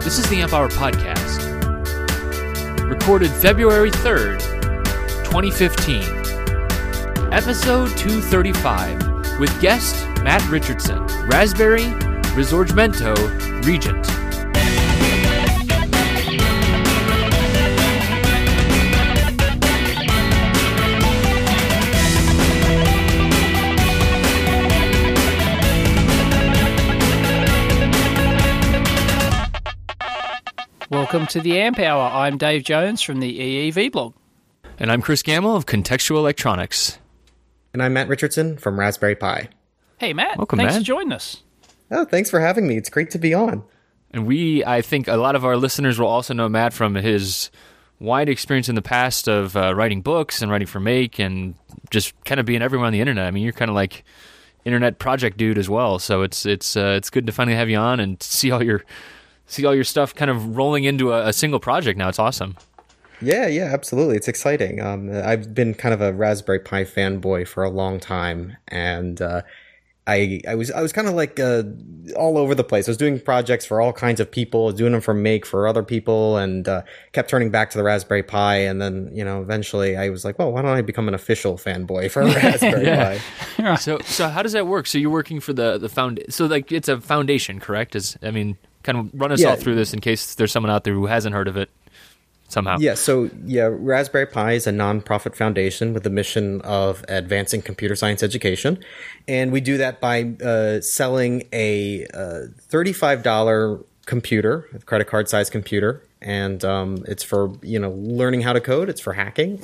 This is the Amp Hour Podcast, recorded February 3rd, 2015, episode 235, with guest Matt Richardson, Raspberry Risorgimento Regent. Welcome to the Amp Hour. I'm Dave Jones from the EEV blog. And I'm Chris Gamble of Contextual Electronics. And I'm Matt Richardson from Raspberry Pi. Hey, Matt. Welcome, Thanks Matt. for joining us. Oh, thanks for having me. It's great to be on. And I think a lot of our listeners will also know Matt from his wide experience in the past of writing books and writing for Make and just kind of being everywhere on the internet. I mean, you're kind of like internet project dude as well. So it's good to finally have you on and see all your stuff kind of rolling into a single project now. It's awesome. Yeah, absolutely. It's exciting. I've been kind of a Raspberry Pi fanboy for a long time, and I was kind of like all over the place. I was doing projects for all kinds of people, doing them for Make for other people, and kept turning back to the Raspberry Pi. And then, eventually I was like, well, why don't I become an official fanboy for Raspberry Pi? So how does that work? So you're working for the so like it's a foundation, correct? Kind of run us all through this in case there's someone out there who hasn't heard of it somehow. Raspberry Pi is a nonprofit foundation with the mission of advancing computer science education. And we do that by selling a $35 computer, a credit card size computer. And it's for, learning how to code. It's for hacking.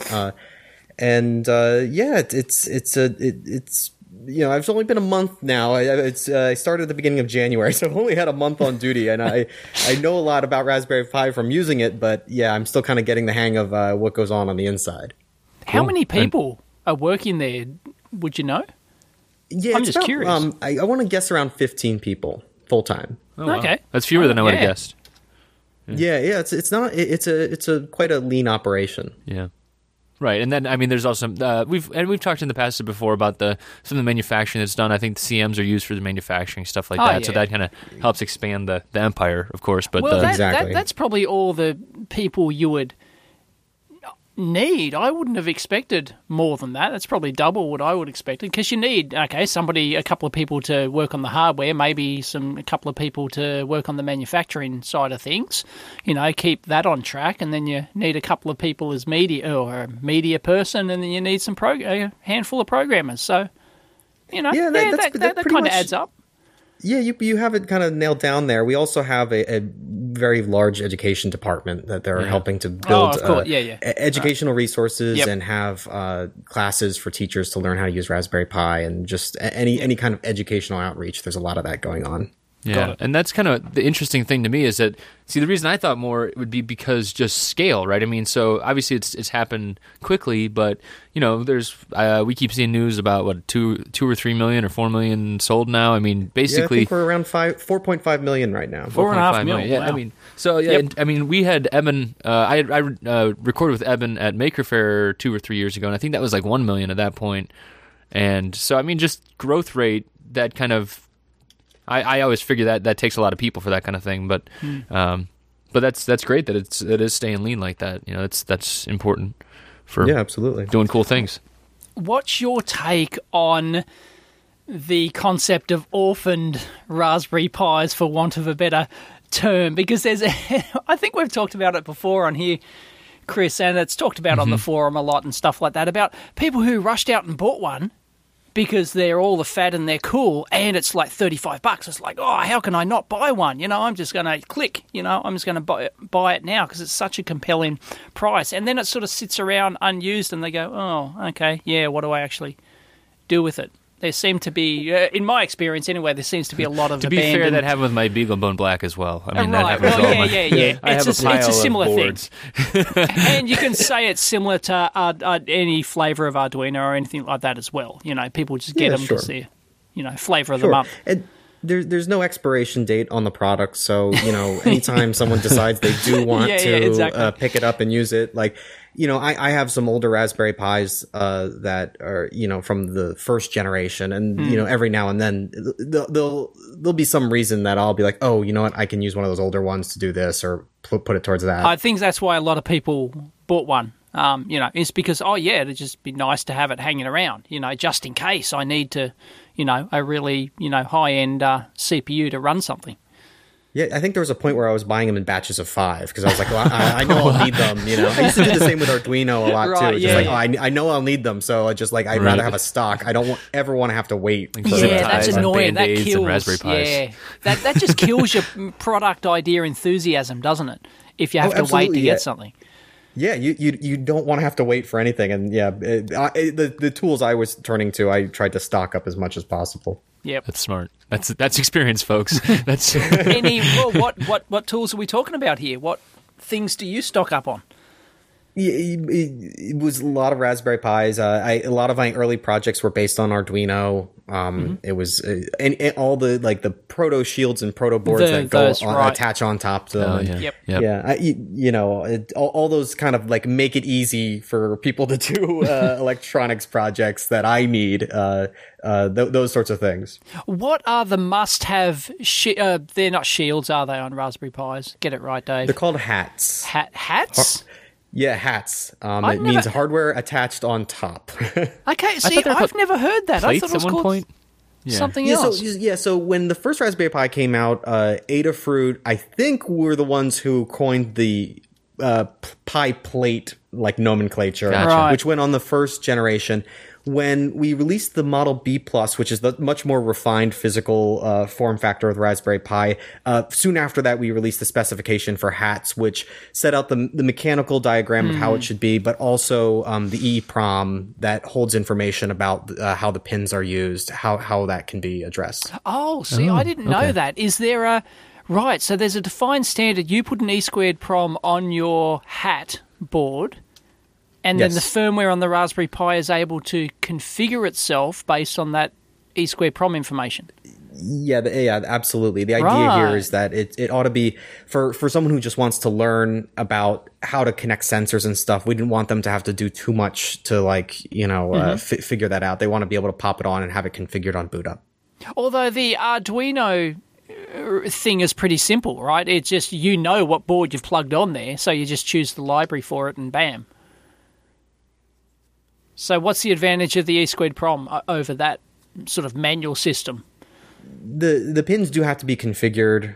I've only been a month now. I started at the beginning of January, so I've only had a month on duty, and I know a lot about Raspberry Pi from using it, but I'm still kind of getting the hang of what goes on the inside. How many people are working there? Would you know? Yeah, I'm just curious. I want to guess around 15 people full time. Oh, wow. Okay, that's fewer than I would have guessed. Yeah. It's quite a lean operation. Yeah. Right, and then there's also we've talked in the past before about some of the manufacturing that's done. I think the CMs are used for the manufacturing stuff like that, so that kind of helps expand the empire, of course. But that's probably all the people you would need. I wouldn't have expected more than that. That's probably double what I would expect, because you need a couple of people to work on the hardware, maybe a couple of people to work on the manufacturing side of things. Keep that on track, and then you need a couple of people as media or a media person, and then you need a handful of programmers. So, that kind of adds up. Yeah, you have it kind of nailed down there. We also have a very large education department that they're helping to build educational resources and have classes for teachers to learn how to use Raspberry Pi, and just any kind of educational outreach. There's a lot of that going on. Yeah, and that's kind of the interesting thing to me is that, the reason I thought more would be because just scale, right? So obviously it's happened quickly, but, there's we keep seeing news about, 2 or 3 million or 4 million sold now. Basically... I think we're around 4.5 million right now. 4.5 million, yeah. Wow. We had Eben, I recorded with Eben at Maker Faire 2 or 3 years ago, and I think that was like 1 million at that point. And so, just growth rate, that kind of... I always figure that takes a lot of people for that kind of thing, but that's great that it is staying lean like that. That's important for absolutely doing cool things. What's your take on the concept of orphaned Raspberry Pis, for want of a better term? Because I think we've talked about it before on here, Chris, and it's talked about on the forum a lot and stuff like that, about people who rushed out and bought one because they're all the fad and they're cool, and it's like $35. It's like, oh, how can I not buy one? I'm just going to click. I'm just going to buy it now because it's such a compelling price. And then it sort of sits around unused, and they go, oh, okay, yeah, what do I actually do with it? There seem to be, in my experience anyway, there seems to be a lot of to be fair, that happened with my BeagleBone Black as well. That happens yeah. It's a similar thing. And you can say it's similar to any flavor of Arduino or anything like that as well. People just get them because they're, flavor of the month. And there's no expiration date on the product, so anytime someone decides they do want to pick it up and use it, like I have some older Raspberry Pis that are, from the first generation, and every now and then there'll be some reason that I'll be like, oh, you know what, I can use one of those older ones to do this or put it towards that. I think that's why a lot of people bought one. It's because, it'd just be nice to have it hanging around, just in case I need to, a really, high-end CPU to run something. Yeah, I think there was a point where I was buying them in batches of 5 because I was like, well, I know I'll need them. I used to do the same with Arduino a lot too. Just I know I'll need them, so I just I'd rather have a stock. I don't ever want to have to wait. That's annoying. That kills. Raspberry Pis. Yeah, that just kills your product idea enthusiasm, doesn't it? If you have to wait to get something. Yeah, you don't want to have to wait for anything, and the tools I was turning to, I tried to stock up as much as possible. Yep, that's smart. That's experience, folks. That's what tools are we talking about here? What things do you stock up on? It was a lot of Raspberry Pis. A lot of my early projects were based on Arduino. It was and all the proto shields and proto boards attach on top to them. All those kind of make it easy for people to do electronics projects that I need. Those sorts of things. What are the must-have? They're not shields, are they, on Raspberry Pis? Get it right, Dave. They're called hats. Hats? Yeah, hats. It means hardware attached on top. Okay, see, I've never heard that. I thought it was called something else. So when the first Raspberry Pi came out, Adafruit, I think, were the ones who coined the Pi plate nomenclature, which went on the first generation. When we released the Model B+, which is the much more refined physical form factor of the Raspberry Pi, soon after that we released the specification for hats, which set out the mechanical diagram of how it should be, but also the EEPROM that holds information about how the pins are used, how that can be addressed. Oh, see, I didn't know that. Is there a... Right, so there's a defined standard. You put an E2PROM on your hat board... And then the firmware on the Raspberry Pi is able to configure itself based on that E2PROM information. Yeah, absolutely. The idea here is that it ought to be for someone who just wants to learn about how to connect sensors and stuff. We didn't want them to have to do too much to figure that out. They want to be able to pop it on and have it configured on boot up. Although the Arduino thing is pretty simple, right? It's just what board you've plugged on there, so you just choose the library for it and bam. So what's the advantage of the E2PROM over that sort of manual system? The pins do have to be configured,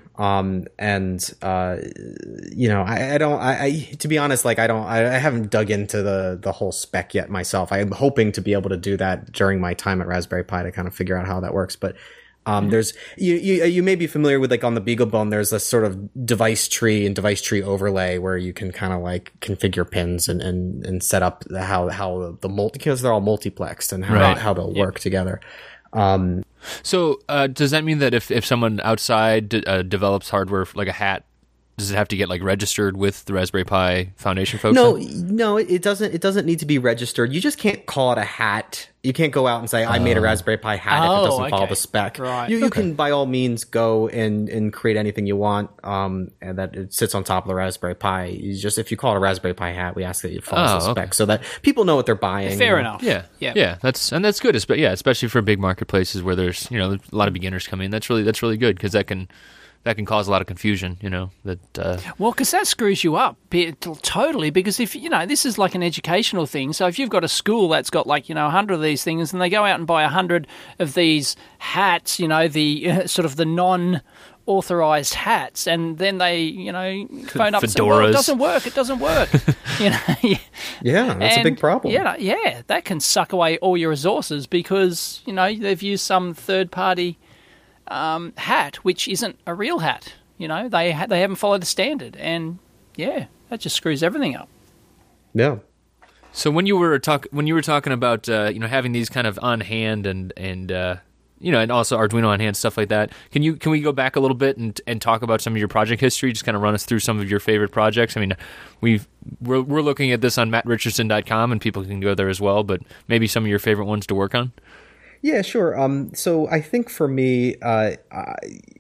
to be honest, I haven't dug into the whole spec yet myself. I'm hoping to be able to do that during my time at Raspberry Pi to kind of figure out how that works, but there's you may be familiar with on the BeagleBone, there's a sort of device tree and device tree overlay where you can kind of configure pins and set up how the because they're all multiplexed and how they'll work together. So does that mean that if someone outside develops hardware like a hat, does it have to get registered with the Raspberry Pi Foundation folks? No, it doesn't. It doesn't need to be registered. You just can't call it a hat. You can't go out and say I made a Raspberry Pi hat if it doesn't follow the spec. Right. You can by all means go and create anything you want, and that it sits on top of the Raspberry Pi. If you call it a Raspberry Pi hat, we ask that it follows the spec so that people know what they're buying. Fair enough. Yeah. That's good. Especially for big marketplaces where there's a lot of beginners coming in. That's really good because that can cause a lot of confusion, Well, because that screws you up totally, because if, this is like an educational thing, so if you've got a school that's got 100 of these things and they go out and buy 100 of these hats, the sort of the non-authorized hats, and then they, phone up and say, well, it doesn't work. Yeah, that's a big problem. Yeah, that can suck away all your resources because, they've used some third-party hat, which isn't a real hat. They haven't followed the standard, and that just screws everything up. Yeah. So when you were talking about having these kind of on hand and also Arduino on hand, stuff like that, can we go back a little bit and talk about some of your project history? Just kind of run us through some of your favorite projects. I mean, we're looking at this on mattrichardson.com, and people can go there as well. But maybe some of your favorite ones to work on. Yeah, sure. So I think for me,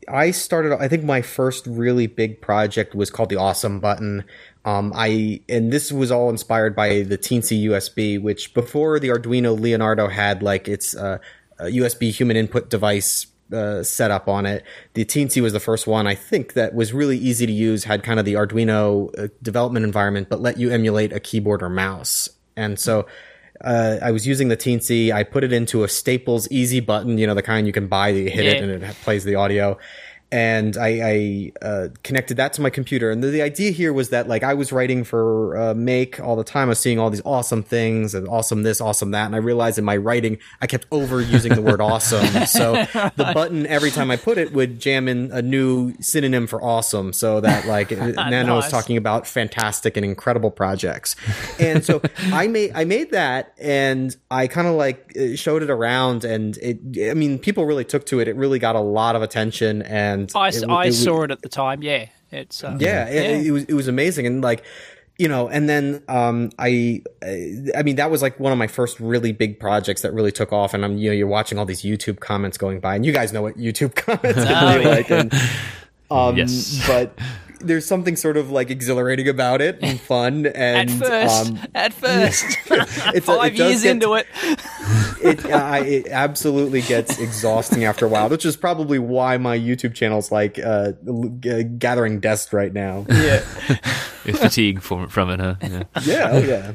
I started, I think my first really big project was called the Awesome Button. And this was all inspired by the Teensy USB, which before the Arduino Leonardo had like its a USB human input device set up on it. The Teensy was the first one, I think, that was really easy to use, had kind of the Arduino development environment, but let you emulate a keyboard or mouse. And so I was using the Teensy. I put it into a Staples Easy Button, the kind you can buy that you hit it and it plays the audio. And I connected that to my computer. And the idea here was that, like, I was writing for Make all the time. I was seeing all these awesome things and awesome this, awesome that. And I realized in my writing, I kept overusing the word awesome. So the button, every time I put it, would jam in a new synonym for awesome. So that, like, Nano was talking about fantastic and incredible projects. And so I made that, and I kind of like showed it around, and people really took to it. It really got a lot of attention, and I saw it at the time. Yeah, it's it was amazing, and like, and then that was like one of my first really big projects that really took off. And you're watching all these YouTube comments going by, and you guys know what YouTube comments are like, and yes, but there's something sort of like exhilarating about it and fun. And at first, it's 5 years into it. It absolutely gets exhausting after a while, which is probably why my YouTube channel's like gathering dust right now. Yeah, fatigue from it, huh? Yeah.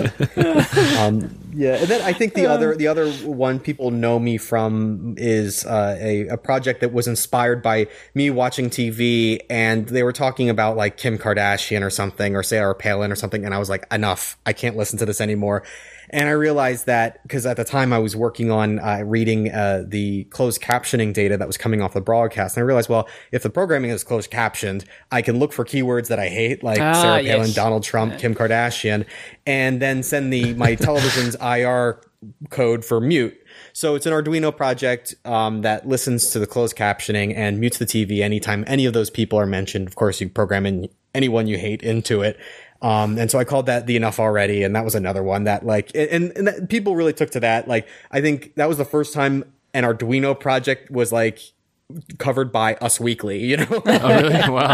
Yeah. And then I think the other one people know me from is a project that was inspired by me watching TV, and they were talking about like Kim Kardashian or something, or Sarah Palin or something, and I was like, enough, I can't listen to this anymore. And I realized that because at the time I was working on reading the closed captioning data that was coming off the broadcast. And I realized, well, if the programming is closed captioned, I can look for keywords that I hate, like Sarah Palin, Donald Trump, Kim Kardashian, and then send my television's IR code for mute. So it's an Arduino project that listens to the closed captioning and mutes the TV anytime any of those people are mentioned. Of course, you program in anyone you hate into it. And so I called that the Enough Already. And that was another one that like, and that people really took to that. Like, I think that was the first time an Arduino project was like covered by Us Weekly, Oh, really? Wow.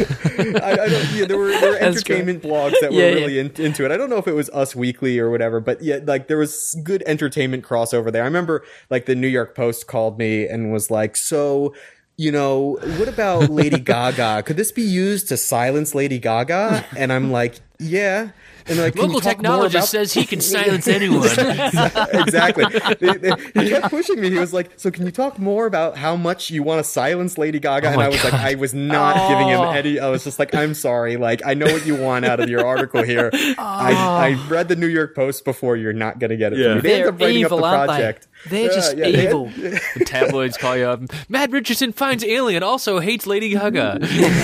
There were entertainment blogs that were really into it. I don't know if it was Us Weekly or whatever, but like there was good entertainment crossover there. I remember like the New York Post called me and was like, so, what about Lady Gaga? Could this be used to silence Lady Gaga? And I'm like, yeah. And like, local technologist says he can silence anyone. Exactly. He kept pushing me. He was like, so can you talk more about how much you want to silence Lady Gaga? And I was like, I was not giving him any. I was just like, I'm sorry. Like, I know what you want out of your article here. I read the New York Post before. You're not going to get it from me. They ended up writing evil, up the project. They're just evil. The tabloids call you up. Matt Richardson finds alien, also hates Lady Gaga.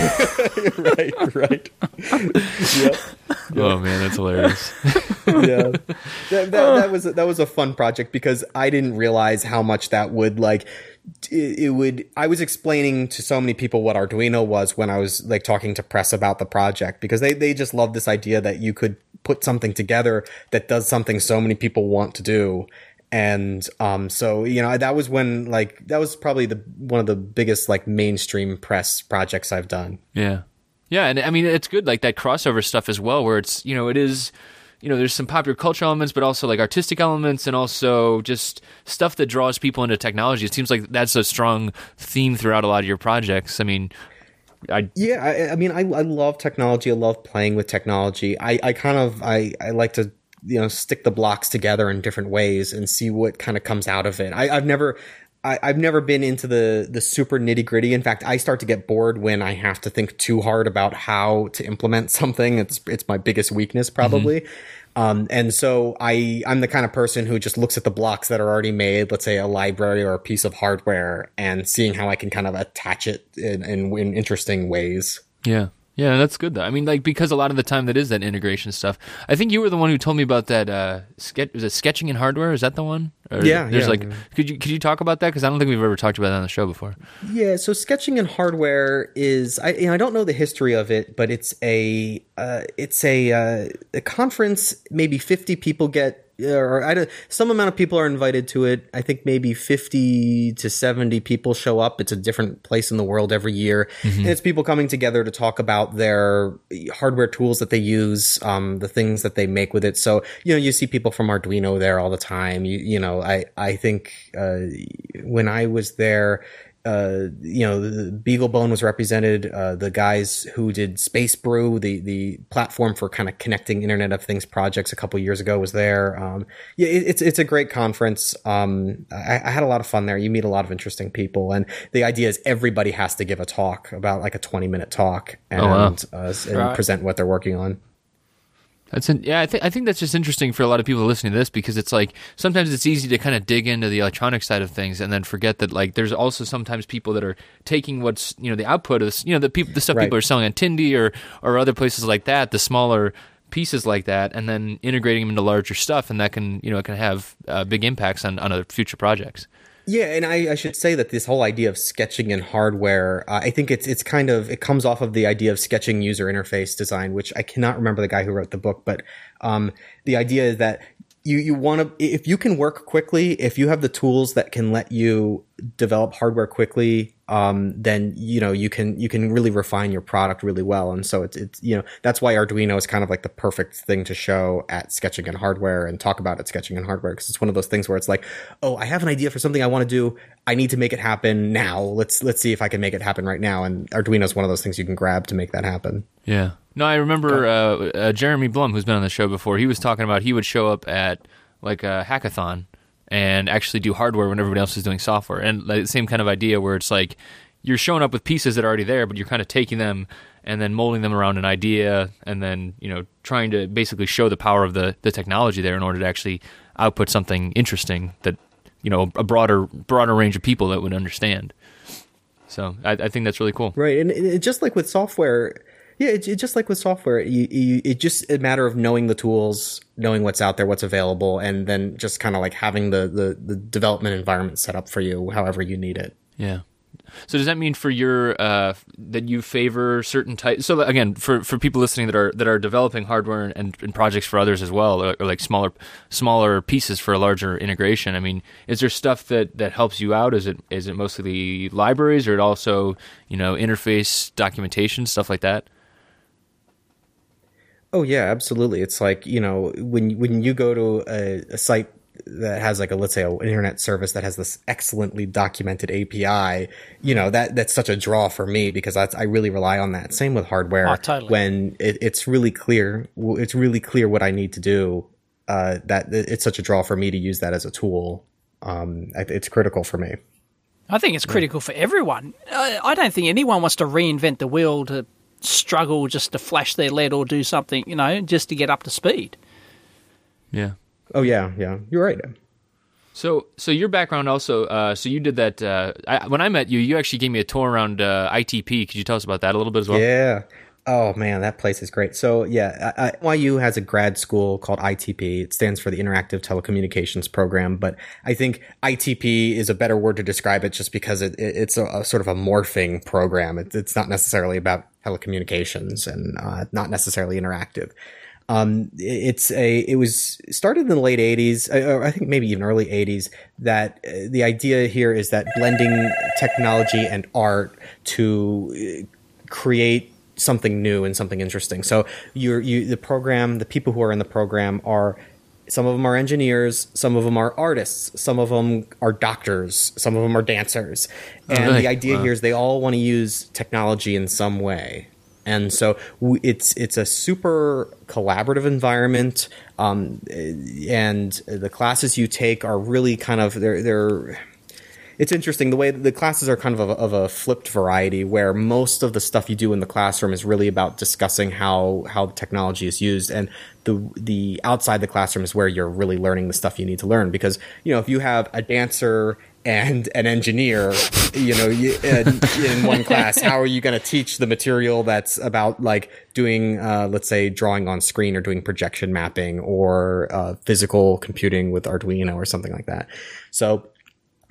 Right. Yep. Oh man, that's hilarious. Yeah, that was a fun project because I didn't realize how much that would like. It would. I was explaining to so many people what Arduino was when I was like talking to press about the project, because they just love this idea that you could put something together that does something so many people want to do. And so that was when that was probably one of the biggest like mainstream press projects I've done. Yeah, and I mean it's good like that crossover stuff as well, where it's it is there's some popular culture elements, but also like artistic elements, and also just stuff that draws people into technology. It seems like that's a strong theme throughout a lot of your projects. I mean, I love technology. I love playing with technology. I like to stick the blocks together in different ways and see what kind of comes out of it. I've never been into the super nitty gritty. In fact, I start to get bored when I have to think too hard about how to implement something. It's my biggest weakness probably. Mm-hmm. And so I'm the kind of person who just looks at the blocks that are already made, let's say a library or a piece of hardware, and seeing how I can kind of attach it in interesting ways. Yeah. Yeah, that's good though. I mean, like, because a lot of the time that is that integration stuff. I think you were the one who told me about that. Was it Sketching in Hardware? Is that the one? Or yeah. Like, could you talk about that? Because I don't think we've ever talked about that on the show before. Yeah. So Sketching in Hardware is I don't know the history of it, but it's a conference. Maybe 50 people get or some amount of people are invited to it. I think maybe 50 to 70 people show up. It's a different place in the world every year. And it's people coming together to talk about their hardware tools that they use, the things that they make with it. So, you see people from Arduino there all the time. I think, when I was there, the BeagleBone was represented. The guys who did Space Brew, the platform for kind of connecting Internet of Things projects a couple years ago, was there. It's a great conference. I had a lot of fun there. You meet a lot of interesting people, and the idea is everybody has to give a talk, about like a 20-minute talk, and present what they're working on. I think that's just interesting for a lot of people listening to this, because it's like sometimes it's easy to kind of dig into the electronic side of things and then forget that like there's also sometimes people that are taking what's the output of this, the stuff people are selling on Tindy or other places like that, the smaller pieces like that, and then integrating them into larger stuff, and that can it can have big impacts on other future projects. Yeah, and I should say that this whole idea of sketching in hardware, I think it comes off of the idea of sketching user interface design, which I cannot remember the guy who wrote the book, but the idea is that you want to, if you can work quickly, if you have the tools that can let you develop hardware quickly, then you can really refine your product really well. And so it's that's why Arduino is kind of like the perfect thing to show at Sketching in Hardware and talk about at Sketching in Hardware, because it's one of those things where it's like, oh, I have an idea for something I want to do. I need to make it happen now. Let's see if I can make it happen right now. And Arduino is one of those things you can grab to make that happen. Yeah. No, I remember Jeremy Blum, who's been on the show before. He was talking about he would show up at like a hackathon and actually do hardware when everybody else is doing software. And the same kind of idea where it's like you're showing up with pieces that are already there, but you're kind of taking them and then molding them around an idea, and then trying to basically show the power of the technology there in order to actually output something interesting that a broader range of people that would understand. So I think that's really cool. Right, and just like with software. Yeah, it's just like with software. It's just a matter of knowing the tools, knowing what's out there, what's available, and then just kind of like having the development environment set up for you however you need it. Yeah. So does that mean for your that you favor certain types? So again, for people listening that are developing hardware and projects for others as well, or like smaller pieces for a larger integration. I mean, is there stuff that helps you out? Is it mostly libraries, or it also interface documentation, stuff like that? Oh yeah, absolutely. It's like, when you go to a site that has like let's say an internet service that has this excellently documented API, that's such a draw for me, because I really rely on that. Same with hardware. Oh, totally. When it's really clear what I need to do, that it's such a draw for me to use that as a tool. It's critical for me. I think it's critical for everyone. I don't think anyone wants to reinvent the wheel to struggle just to flash their LED or do something, just to get up to speed. Yeah. Oh yeah, you're right. So your background also, so you did that, when I met you, you actually gave me a tour around ITP. Could you tell us about that a little bit as well? Yeah. Oh man, that place is great. So yeah, NYU has a grad school called ITP. It stands for the Interactive Telecommunications Program, but I think ITP is a better word to describe it, just because it's a sort of a morphing program. It's not necessarily about telecommunications and not necessarily interactive. It was started in the late 80s, I think maybe even early 80s, that the idea here is that blending technology and art to create something new and something interesting. So the people who are in the program are, some of them are engineers, some of them are artists, some of them are doctors, some of them are dancers. And the idea here is they all want to use technology in some way. And so it's a super collaborative environment, and the classes you take are really kind of they're. It's interesting the way the classes are kind of a flipped variety, where most of the stuff you do in the classroom is really about discussing how technology is used, and the outside the classroom is where you're really learning the stuff you need to learn. Because if you have a dancer and an engineer, in one class, how are you going to teach the material that's about like doing, let's say, drawing on screen or doing projection mapping or physical computing with Arduino or something like that? So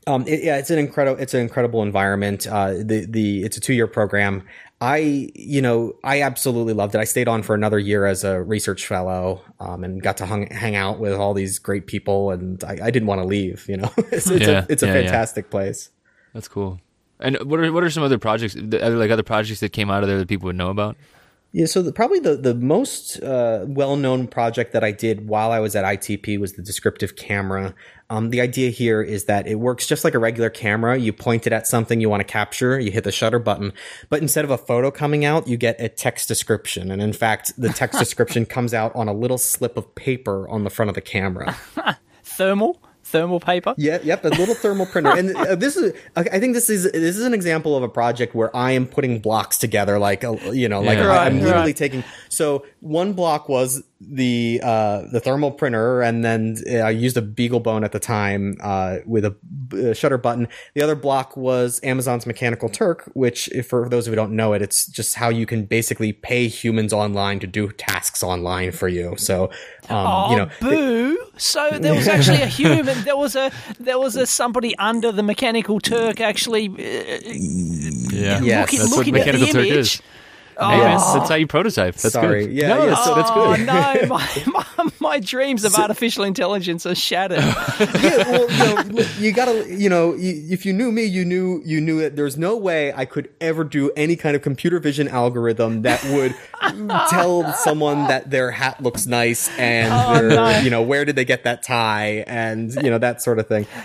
It's an incredible environment. It's a 2-year program. I absolutely loved it. I stayed on for another year as a research fellow, and got to hang out with all these great people, and I didn't want to leave. It's a fantastic place. That's cool. And what are some other projects, other projects that came out of there that people would know about? Yeah, so probably the most well-known project that I did while I was at ITP was the descriptive camera. The idea here is that it works just like a regular camera. You point it at something you want to capture, you hit the shutter button, but instead of a photo coming out, you get a text description. And in fact, the text description comes out on a little slip of paper on the front of the camera. Thermal paper. Yeah, yep, a little thermal printer. And I think this is an example of a project where I am putting blocks together, I'm literally taking. So one block was the thermal printer, and then I used a BeagleBone at the time with a shutter button. The other block was Amazon's Mechanical Turk, which, for those who don't know it, it's just how you can basically pay humans online to do tasks online for you. So, boo! So there was actually a human. There was a somebody under the Mechanical Turk actually. Yes, that's what looking Mechanical at the Turk image. is. That's how you prototype. That's Sorry. good. Yeah, no, yeah. that's good. No, my dreams of artificial intelligence are shattered. Yeah, well, you gotta, if you knew me, you knew that there's no way I could ever do any kind of computer vision algorithm that would tell someone that their hat looks nice and where did they get that tie and that sort of thing.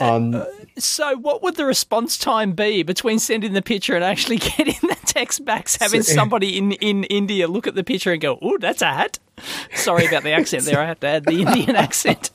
So what would the response time be between sending the picture and actually getting the text back, having somebody in India look at the picture and go, "Oh, that's a hat"? Sorry about the accent there. I have to add the Indian accent.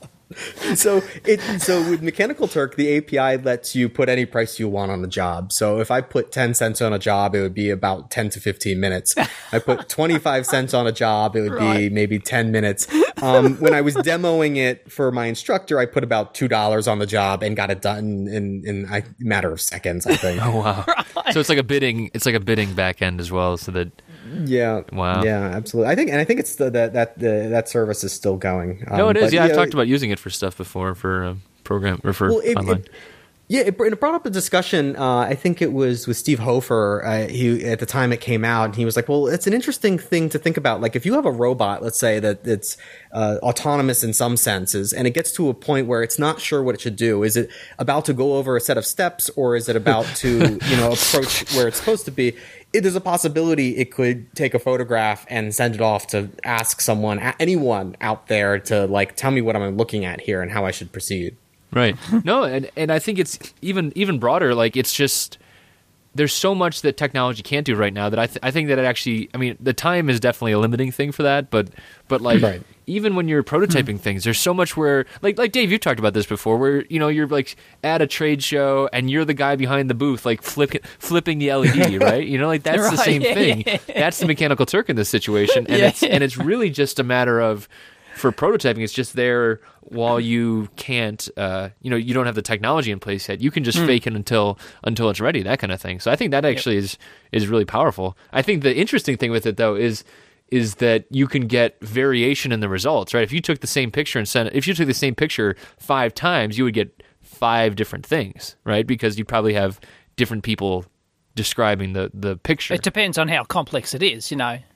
So with Mechanical Turk, the API lets you put any price you want on the job. So if I put 10 cents on a job, it would be about 10 to 15 minutes. I put 25 cents on a job, it would be maybe 10 minutes. When I was demoing it for my instructor, I put about $2 on the job and got it done in a matter of seconds, I think. Oh wow! Right. So it's like a bidding back end as well, so that. Yeah. Wow. Yeah, absolutely. I think it's that service is still going. No, it is. Yeah, I've talked about using it for stuff before for program or for online. It brought up a discussion. I think it was with Steve Hofer. He at the time it came out, and he was like, "Well, it's an interesting thing to think about. Like, if you have a robot, let's say that it's autonomous in some senses, and it gets to a point where it's not sure what it should do. Is it about to go over a set of steps, or is it about to approach where it's supposed to be?" There's a possibility it could take a photograph and send it off to ask anyone out there to tell me what I'm looking at here and how I should proceed. Right. No, and I think it's even broader. Like, it's just there's so much that technology can't do right now that I think that it actually. I mean, the time is definitely a limiting thing for that, but right. Even when you're prototyping things, there's so much where like Dave, you've talked about this before, where you're like at a trade show and you're the guy behind the booth, like flipping the LED, right? That's right, the same thing. Yeah. That's the Mechanical Turk in this situation, and it's really just a matter of. For prototyping, it's just there while you can't, you don't have the technology in place yet. You can just fake it until it's ready, that kind of thing. So I think that actually is really powerful. I think the interesting thing with it, though, is that you can get variation in the results, right? If you took the same picture if you took the same picture 5 times, you would get 5 different things, right? Because you probably have different people describing the picture. It depends on how complex it is,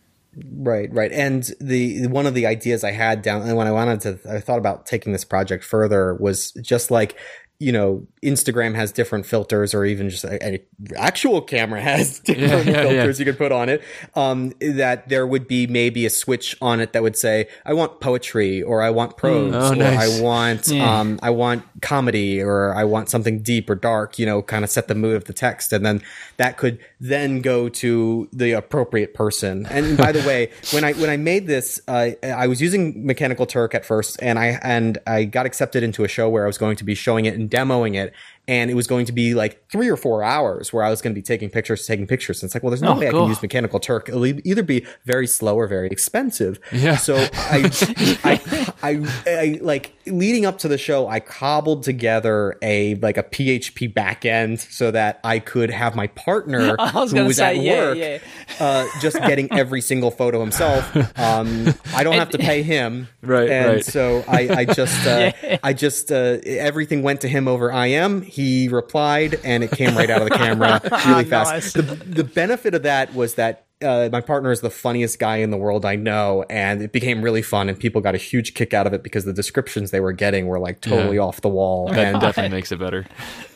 Right. And the one of the ideas I had down, and when I thought about taking this project further, was just like, Instagram has different filters, or even just an actual camera has different filters you could put on it. That there would be maybe a switch on it that would say, I want poetry, or I want prose, or nice. I want comedy, or I want something deep or dark, kind of set the mood of the text. And then that could then go to the appropriate person. And by the way, when I made this, I was using Mechanical Turk at first, and I got accepted into a show where I was going to be showing it and demoing it, and it was going to be like 3 or 4 hours where I was going to be taking pictures. And it's like, well, there's no way I can use Mechanical Turk. It'll either be very slow or very expensive. Yeah. So I like leading up to the show, I cobbled together a PHP backend so that I could have my partner who was at work just getting every single photo himself. I don't have to pay him. Right. And so I just everything went to him over IM. he replied, and it came right out of the camera really fast. Nice. The benefit of that was that my partner is the funniest guy in the world I know, and it became really fun, and people got a huge kick out of it because the descriptions they were getting were like totally off the wall. That And definitely makes it better.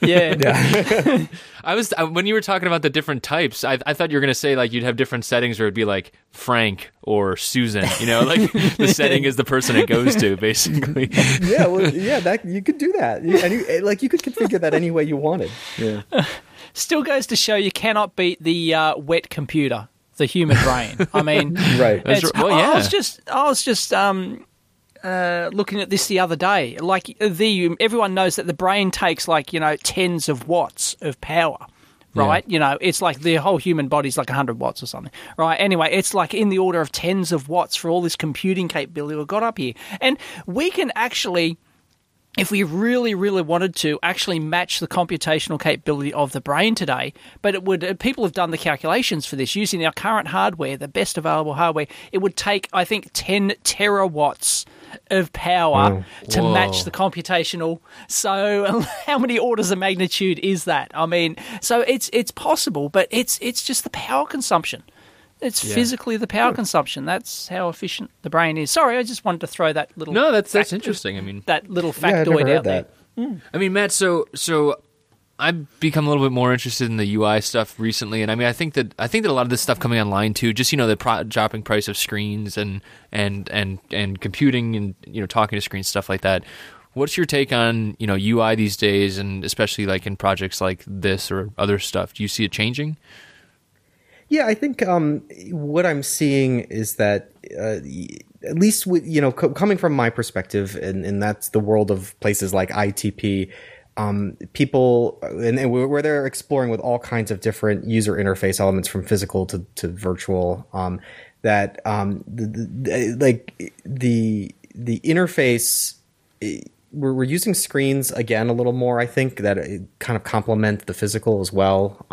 Yeah. I was when you were talking about the different types, I thought you were going to say like you'd have different settings where it'd be like Frank or Susan, like the setting is the person it goes to, basically. that you could do that. You could configure that any way you wanted. Yeah. Still goes to show you cannot beat the wet computer, the human brain. I mean, Right. I was just looking at this the other day. Like everyone knows that the brain takes tens of watts of power. Right, it's like the whole human body's like 100 watts or something. Right, anyway, it's like in the order of tens of watts for all this computing capability we've got up here, and we can actually, if we really, really wanted to, actually match the computational capability of the brain today. But it would. People have done the calculations for this using our current hardware, the best available hardware. It would take, I think, 10 terawatts of power to match the computational. So how many orders of magnitude is that? I mean, so it's possible, but it's just the power consumption. It's physically the power consumption. That's how efficient the brain is. Sorry, I just wanted to throw that little... No, that's interesting. I mean, that little factoid out there. I mean, Matt, so I've become a little bit more interested in the UI stuff recently, and I mean, I think that a lot of this stuff coming online too, just the dropping price of screens and computing and talking to screens, stuff like that. What's your take on UI these days, and especially like in projects like this or other stuff? Do you see it changing? Yeah, I think what I'm seeing is that at least with coming from my perspective, and that's the world of places like ITP. People and where they're exploring with all kinds of different user interface elements from physical to virtual, the interface, we're using screens again a little more. I think that it kind of complement the physical as well.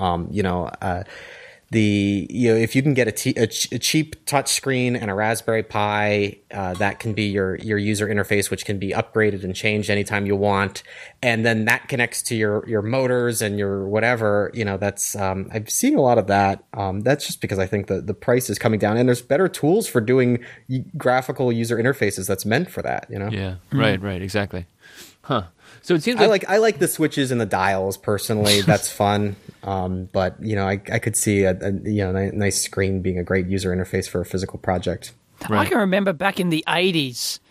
If you can get a cheap touch screen and a Raspberry Pi, that can be your user interface, which can be upgraded and changed anytime you want, and then that connects to your motors and your whatever. That's I'm seeing a lot of that. That's just because I think the price is coming down, and there's better tools for doing graphical user interfaces that's meant for that. Yeah. Right. Exactly. Huh. So it seems I like the switches and the dials personally. That's fun. But I could see a nice screen being a great user interface for a physical project. Right. I can remember back in the 80s,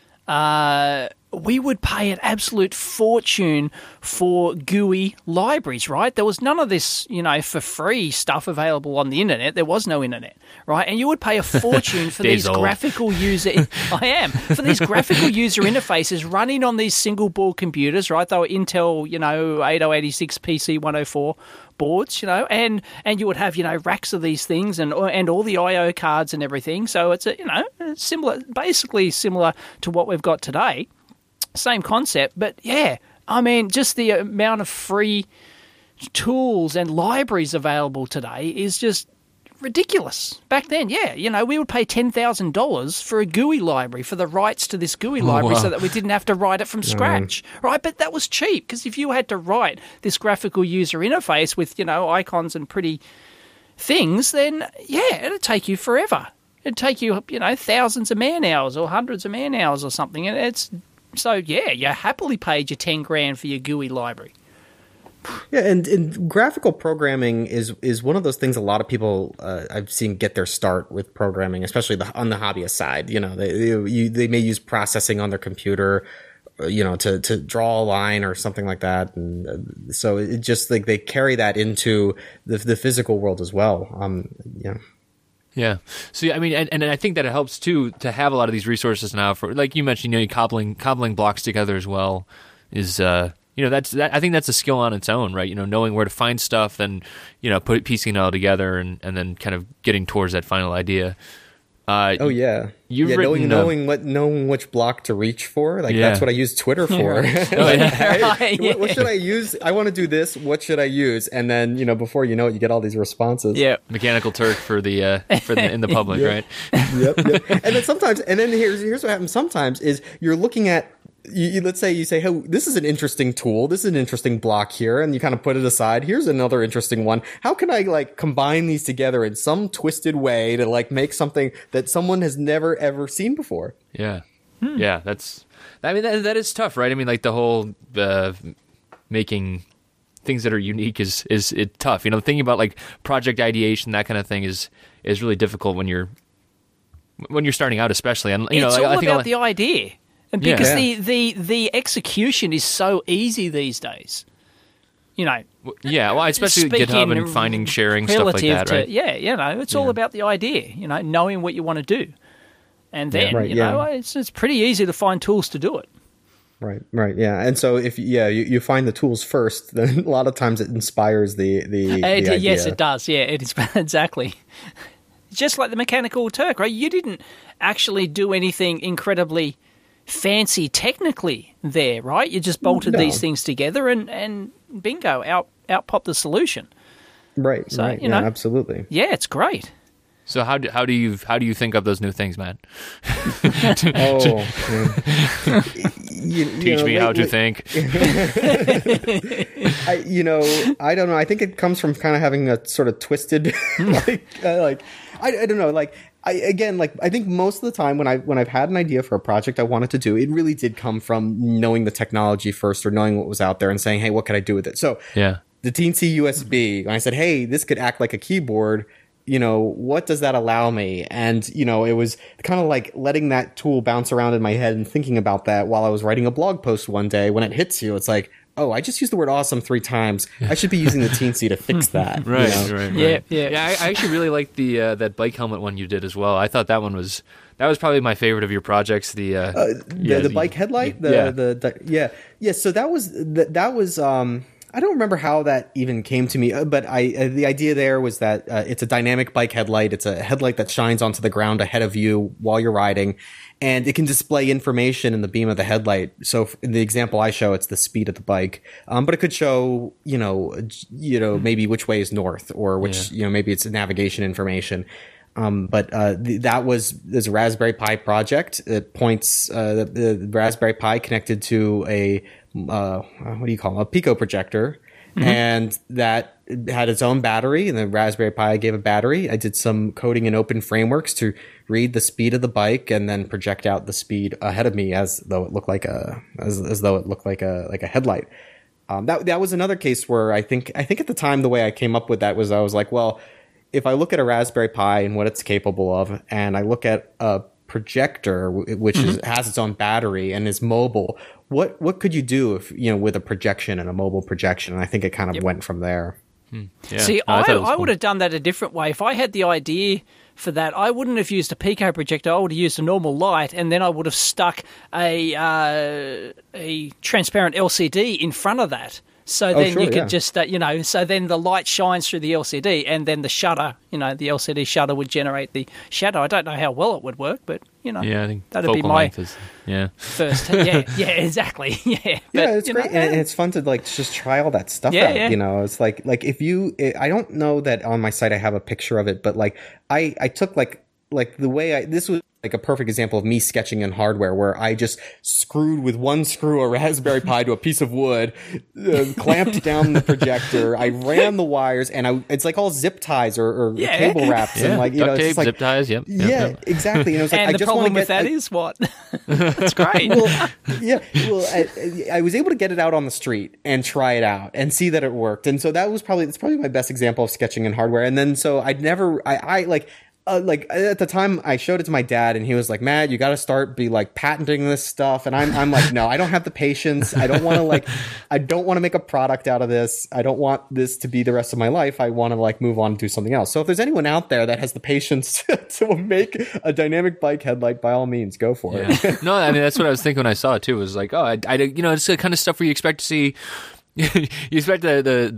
we would pay an absolute fortune for GUI libraries, right? There was none of this, for free stuff available on the internet. There was no internet, right? And you would pay a fortune for these graphical user... for these graphical user interfaces running on these single-board computers, right? They were Intel, 8086 PC 104 boards, and you would have, racks of these things and all the I/O cards and everything. So it's basically similar to what we've got today. Same concept, but yeah, I mean, just the amount of free tools and libraries available today is just ridiculous. Back then, we would pay $10,000 for a GUI library, for the rights to this GUI library, so that we didn't have to write it from scratch, right? But that was cheap, because if you had to write this graphical user interface with, icons and pretty things, then, it'd take you forever. It'd take you, thousands of man hours or hundreds of man hours or something, and it's... So, you happily paid your $10,000 for your GUI library. Yeah, and graphical programming is one of those things a lot of people I've seen get their start with programming, especially on the hobbyist side. They may use processing on their computer, to draw a line or something like that, and so it just like they carry that into the physical world as well. Yeah. So I mean, and I think that it helps too to have a lot of these resources now for, like you mentioned, cobbling blocks together as well is I think that's a skill on its own, right? Knowing where to find stuff and piecing it all together and then kind of getting towards that final idea. Knowing which block to reach for, that's what I use Twitter for. What should I use? I want to do this. What should I use? And then before you know it, you get all these responses. Yeah, Mechanical Turk for the in the public, right? Yep. And then here's what happens. Sometimes is you're looking at let's say you say, hey, this is an interesting tool. This is an interesting block here. And you kind of put it aside. Here's another interesting one. How can I like combine these together in some twisted way to like make something that someone has never ever seen before? Yeah. Yeah. That is tough, right? I mean, like the whole, making things that are unique is tough. You know, thinking about like project ideation, that kind of thing is really difficult when you're starting out, especially. And it's all about the idea, and because the execution is so easy these days. You know, yeah. Well, especially with GitHub and finding, sharing stuff like that, right? It's all about the idea. You know, knowing what you want to do, and then it's pretty easy to find tools to do it. Right, yeah. And so if you find the tools first, then a lot of times it inspires the idea. Yes, it does. Yeah, it is exactly. Just like the Mechanical Turk, right? You didn't actually do anything incredibly fancy technically there, right? You just bolted these things together and bingo, out popped the solution. Right, so, right. Absolutely. Yeah, it's great. So how do you think of those new things, man? Teach me how to think. I don't know. I think it comes from kind of having a sort of twisted, I don't know. Like I think most of the time when I've had an idea for a project I wanted to do, it really did come from knowing the technology first or knowing what was out there and saying, hey, what could I do with it? So yeah, the Teensy USB, when I said, hey, this could act like a keyboard. You know, what does that allow me? And, you know, it was kind of like letting that tool bounce around in my head and thinking about that while I was writing a blog post one day. When it hits you, it's like, oh, I just used the word awesome 3 times. I should be using the Teensy to fix that. Right, you know? right. Yeah. I actually really liked the that bike helmet one you did as well. I thought that was probably my favorite of your projects. The bike headlight. So that was. I don't remember how that even came to me, but the idea there was that it's a dynamic bike headlight. It's a headlight that shines onto the ground ahead of you while you're riding, and it can display information in the beam of the headlight. So in the example I show, it's the speed of the bike, but it could show, maybe which way is north or which, maybe it's navigation information. There's a Raspberry Pi project. It points the Raspberry Pi connected to a a Pico projector, and that had its own battery, and the Raspberry Pi gave a battery. I did some coding in Open Frameworks to read the speed of the bike and then project out the speed ahead of me as though it looked like a headlight. That was another case where I think at the time the way I came up with that was I was like, well, if I look at a Raspberry Pi and what it's capable of, and I look at a projector which has its own battery and is mobile, what could you do if with a projection and a mobile projection? And I think it kind of went from there. Yeah. See, I would have done that a different way. If I had the idea for that, I wouldn't have used a Pico projector. I would have used a normal light, and then I would have stuck a transparent LCD in front of that. So then you could just, so then the light shines through the LCD, and then the shutter, the LCD shutter would generate the shadow. I don't know how well it would work, but, I think that'd be my first. Exactly. Yeah. But, it's great. And it's fun to just try all that stuff out. Yeah. It's like if you, I don't know that on my site I have a picture of it, but I took the way this was like a perfect example of me sketching in hardware where I just screwed with one screw a Raspberry Pi to a piece of wood, clamped down the projector. I ran the wires, and it's like all zip ties or cable wraps and duct tape, it's like zip ties. Yep. Exactly. And it was like, and I the just problem with that is what? That's great. I was able to get it out on the street and try it out and see that it worked. And so it's probably my best example of sketching in hardware. And then so at the time I showed it to my dad and he was like, Matt, you got to start patenting this stuff. And I'm like, no, I don't have the patience. I don't want to make a product out of this. I don't want this to be the rest of my life. I want to move on and do something else. So if there's anyone out there that has the patience to make a dynamic bike headlight, by all means, go for it. No, I mean, that's what I was thinking when I saw it too. It was like, oh, it's the kind of stuff where you expect to see, you expect the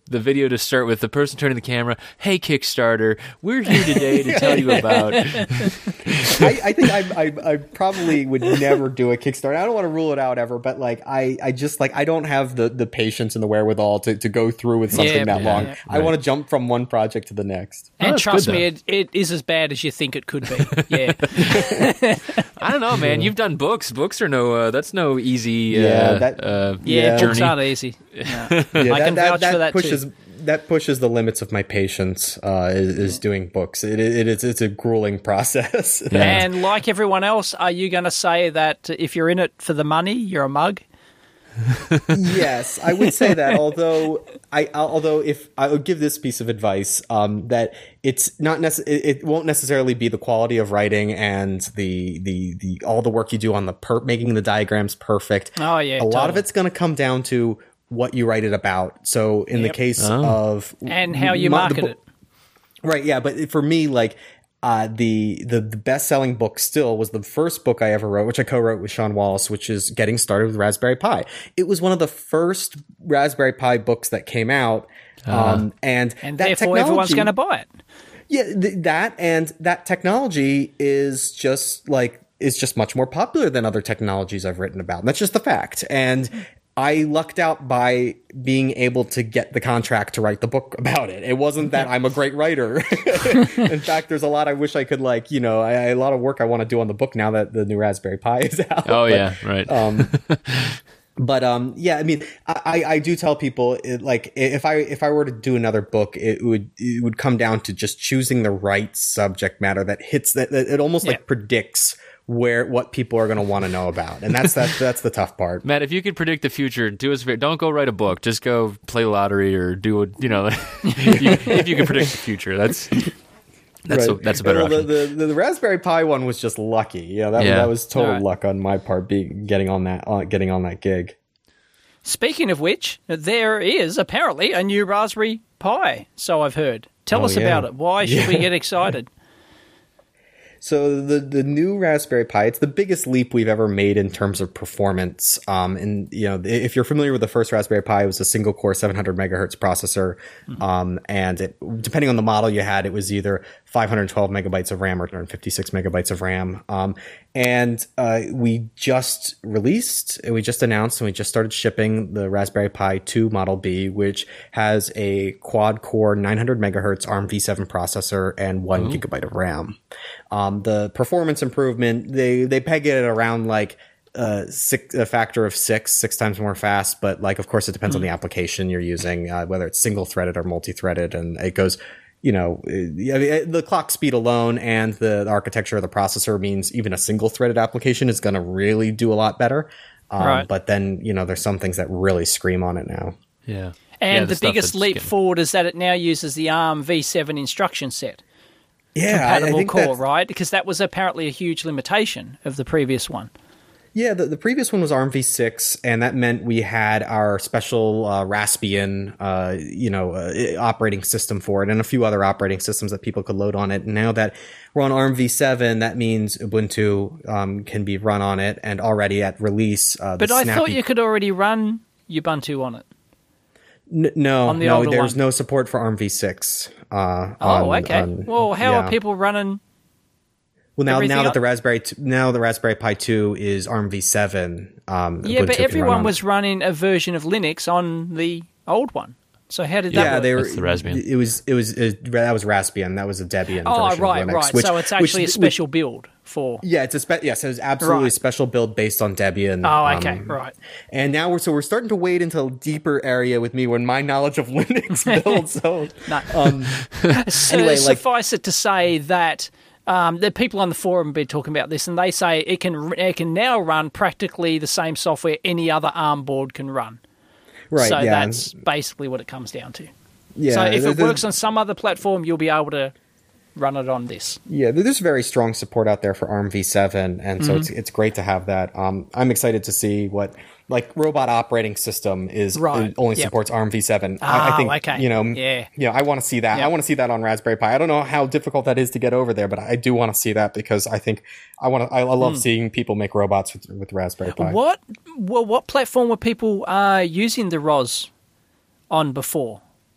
the video to start with the person turning the camera. Hey, Kickstarter, we're here today to tell you about. I think I probably would never do a Kickstarter. I don't want to rule it out ever, but like I just like I don't have the patience and the wherewithal to go through with something that long. Yeah. I want to jump from one project to the next. And that's trust good, me, it is as bad as you think it could be. Yeah. I don't know, man. You've done books. Books are that's no easy Yeah, journey. books aren't easy. No. Yeah, I can vouch for that pushes too. that pushes the limits of my patience. Is doing books. It's a grueling process. And like everyone else, are you going to say that if you're in it for the money, you're a mug? Yes, I would say that. Although if I would give this piece of advice, that it's not it won't necessarily be the quality of writing and the all the work you do on making the diagrams perfect. Oh yeah, a lot of it's going to come down to what you write it about. So in the case of and how you market it, right? Yeah, but for me, like. The best-selling book still was the first book I ever wrote, which I co-wrote with Sean Wallace, which is Getting Started with Raspberry Pi. It was one of the first Raspberry Pi books that came out, and that therefore everyone's going to buy it. Yeah, that technology is just much more popular than other technologies I've written about. And that's just the fact. And I lucked out by being able to get the contract to write the book about it. It wasn't that I'm a great writer. In fact, there's a lot I wish I could a lot of work I want to do on the book now that the new Raspberry Pi is out. Oh, yeah, right. Yeah, I mean, I do tell people if I were to do another book, it would come down to just choosing the right subject matter that hits that it almost like predicts what people are going to want to know about, and that's the tough part. Matt, if you could predict the future, do us a favor. Don't go write a book. Just go play lottery or do if you can predict the future. That's right. That's a better option. The Raspberry Pi one was just lucky. That was total luck on my part, getting on that gig. Speaking of which, there is apparently a new Raspberry Pi. So I've heard. Tell us about it. Why should we get excited? So the new Raspberry Pi, it's the biggest leap we've ever made in terms of performance. And if you're familiar with the first Raspberry Pi, it was a single core 700 megahertz processor. And depending on the model you had, it was either 512 megabytes of RAM or 256 megabytes of RAM. And we just announced, and we just started shipping the Raspberry Pi 2 Model B, which has a quad core 900 megahertz ARM v7 processor and 1 gigabyte of RAM. The performance improvement, they peg it at around a factor of six times more fast, but of course it depends on the application you're using, whether it's single threaded or multi-threaded, and it goes, the clock speed alone and the architecture of the processor means even a single threaded application is going to really do a lot better. Right. But then, there's some things that really scream on it now. Yeah. And the biggest leap forward is that it now uses the ARM v7 instruction set. Yeah, compatible core, right? Because that was apparently a huge limitation of the previous one. Yeah, the previous one was ARM v6, and that meant we had our special Raspbian, operating system for it, and a few other operating systems that people could load on it. And now that we're on ARM v7, that means Ubuntu can be run on it, and already at release. But I thought you could already run Ubuntu on it. No, there's no support for ARM v6. Okay. Well, how are people running? Well, now that the Raspberry Pi 2 is ARM v7. But everyone was running a version of Linux on the old one. So how did that work? That's the Raspbian. That was Raspbian. That was a Debian version of Linux. Right. So it's actually a special build for. Yeah, it's it's absolutely a special build based on Debian. Oh, okay, right. And now we're starting to wade into a deeper area with me when my knowledge of Linux builds. Anyway, suffice it to say that. The people on the forum have been talking about this, and they say it can now run practically the same software any other ARM board can run. Right. So that's basically what it comes down to. Yeah. So if it works on some other platform, you'll be able to run it on this. Yeah, there's very strong support out there for ARM v7, and so it's great to have that. I'm excited to see what Robot Operating System only supports ARM v7. I think okay. I want to see that. Yep. I want to see that on Raspberry Pi. I don't know how difficult that is to get over there, but I do want to see that because I think I love seeing people make robots with Raspberry Pi. What platform were people using the ROS on before?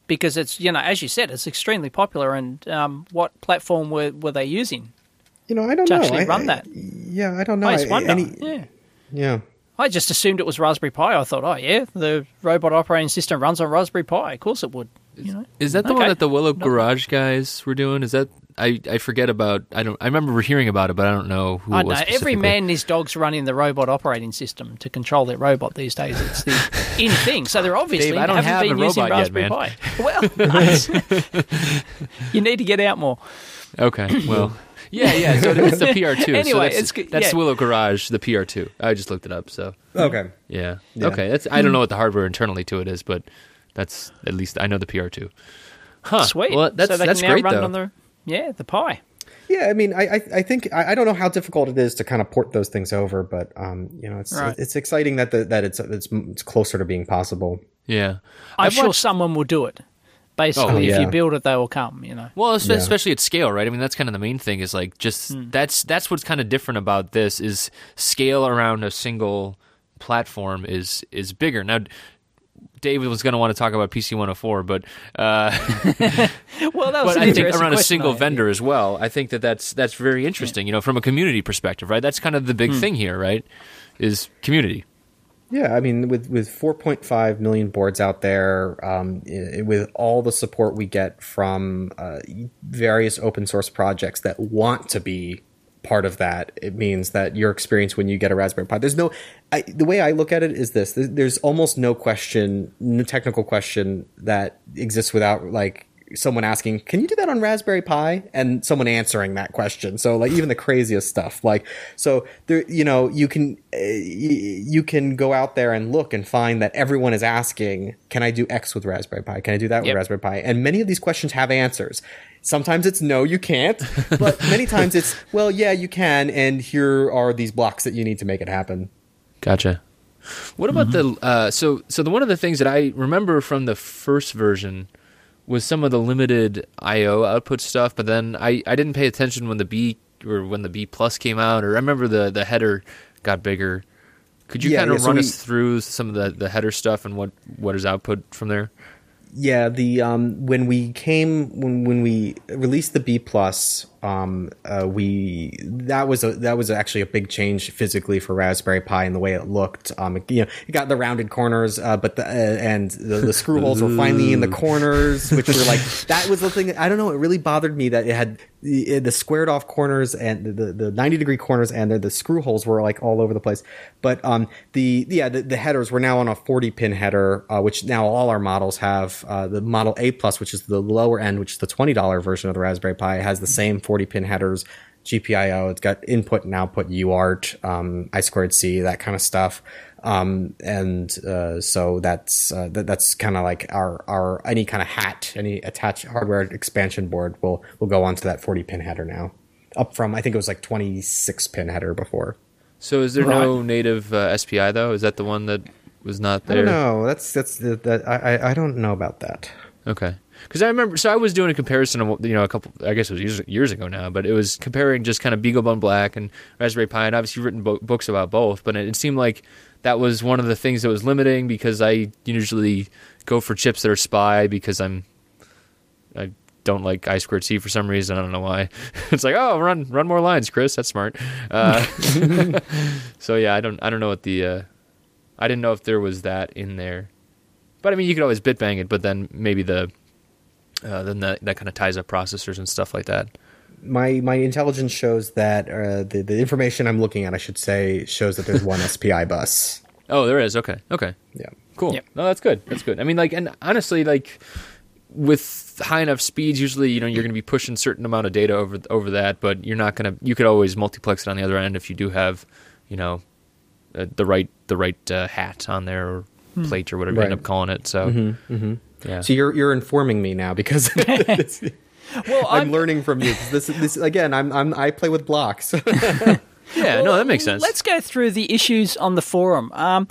because it's, as you said, it's extremely popular. And what platform were they using? I don't to know. actually run that? Yeah, I don't know. I just wonder. Yeah. I just assumed it was Raspberry Pi. I thought, the robot operating system runs on Raspberry Pi. Of course it would. Is that the one that the Willow Garage guys were doing? Is that I forget about? I remember hearing about it, but I don't know who it was. Every man and his dog's running the robot operating system to control their robot these days. It's the in thing. So they're obviously Dave, I don't haven't have been a using robot Raspberry yet, man. Pi. Well, nice. You need to get out more. Okay, well. Yeah. So it's the PR2. Anyway, so that's Willow Garage, the PR2. I just looked it up. So okay, yeah. Okay. I don't know what the hardware internally to it is, but that's at least I know the PR2. Huh. Sweet. Well, that's so they that's can now great run though. On the Pi. Yeah, I mean, I think I don't know how difficult it is to kind of port those things over, but it's exciting that it's closer to being possible. Yeah, I'm sure someone will do it. Basically, if you build it, they will come. Well, especially at scale, right? I mean, that's kind of the main thing. Is like just that's what's kind of different about this is scale around a single platform is bigger. Now, David was going to want to talk about PC 104, but well, that was I think around a single vendor as well. I think that's very interesting. From a community perspective, right? That's kind of the big thing here, right? Is community. Yeah, I mean, with 4.5 million boards out there, with all the support we get from various open source projects that want to be part of that, it means that your experience when you get a Raspberry Pi, the way I look at it is this: there's almost no technical question that exists without like someone asking, "Can you do that on Raspberry Pi?" and someone answering that question. So like even the craziest stuff, like so there, you can go out there and look and find that everyone is asking, "Can I do X with Raspberry Pi? Can I do that with Raspberry Pi?" And many of these questions have answers. Sometimes it's no, you can't, but many times it's, well, yeah, you can, and here are these blocks that you need to make it happen. Gotcha. What about so one of the things that I remember from the first version was some of the limited I/O output stuff, but then I didn't pay attention when the B Plus came out, or I remember the header got bigger. Could you kind of run us through some of the header stuff and what is output from there? Yeah, when we released the B Plus, that was actually a big change physically for Raspberry Pi and the way it looked. It got the rounded corners, but the screw holes were finally in the corners, which were like, that was the thing. I don't know. It really bothered me that it had the squared off corners and the 90-degree corners, and the screw holes were like all over the place. But the headers were now on a 40-pin header, which now all our models have. The Model A Plus, which is the lower end, which is the $20 version of the Raspberry Pi, has the same 40-pin headers, GPIO. It's got input and output UART, I2C, that kind of stuff. So that's kind of like our any kind of any attached hardware expansion board will go onto that 40-pin header now, up from I think it was like 26-pin header before. So is there no native SPI though? Is that the one that was not there? I don't know. I don't know about that. Okay. Because I remember, so I was doing a comparison of, a couple, I guess it was years ago now, but it was comparing just kind of BeagleBone Black and Raspberry Pi, and obviously you've written books about both, but it seemed like that was one of the things that was limiting, because I usually go for chips that are SPI because I don't like I2C for some reason. I don't know why. It's like, oh, run more lines, Chris. That's smart. So yeah, I don't know what I didn't know if there was that in there. But I mean, you could always bit bang it, but then maybe then that kind of ties up processors and stuff like that. My intelligence shows that the information I'm looking at, I should say, shows that there's one SPI bus. Oh, there is. Okay. Yeah. Cool. Yep. No, that's good. I mean, and honestly, with high enough speeds, usually you're going to be pushing a certain amount of data over that, but you're not going to. You could always multiplex it on the other end if you do have, the right hat on there, or plate, or whatever you end up calling it. So yeah. So you're informing me now, because well, I'm learning from you. This again, I play with blocks. Yeah, no, that makes sense. Let's go through the issues on the forum. One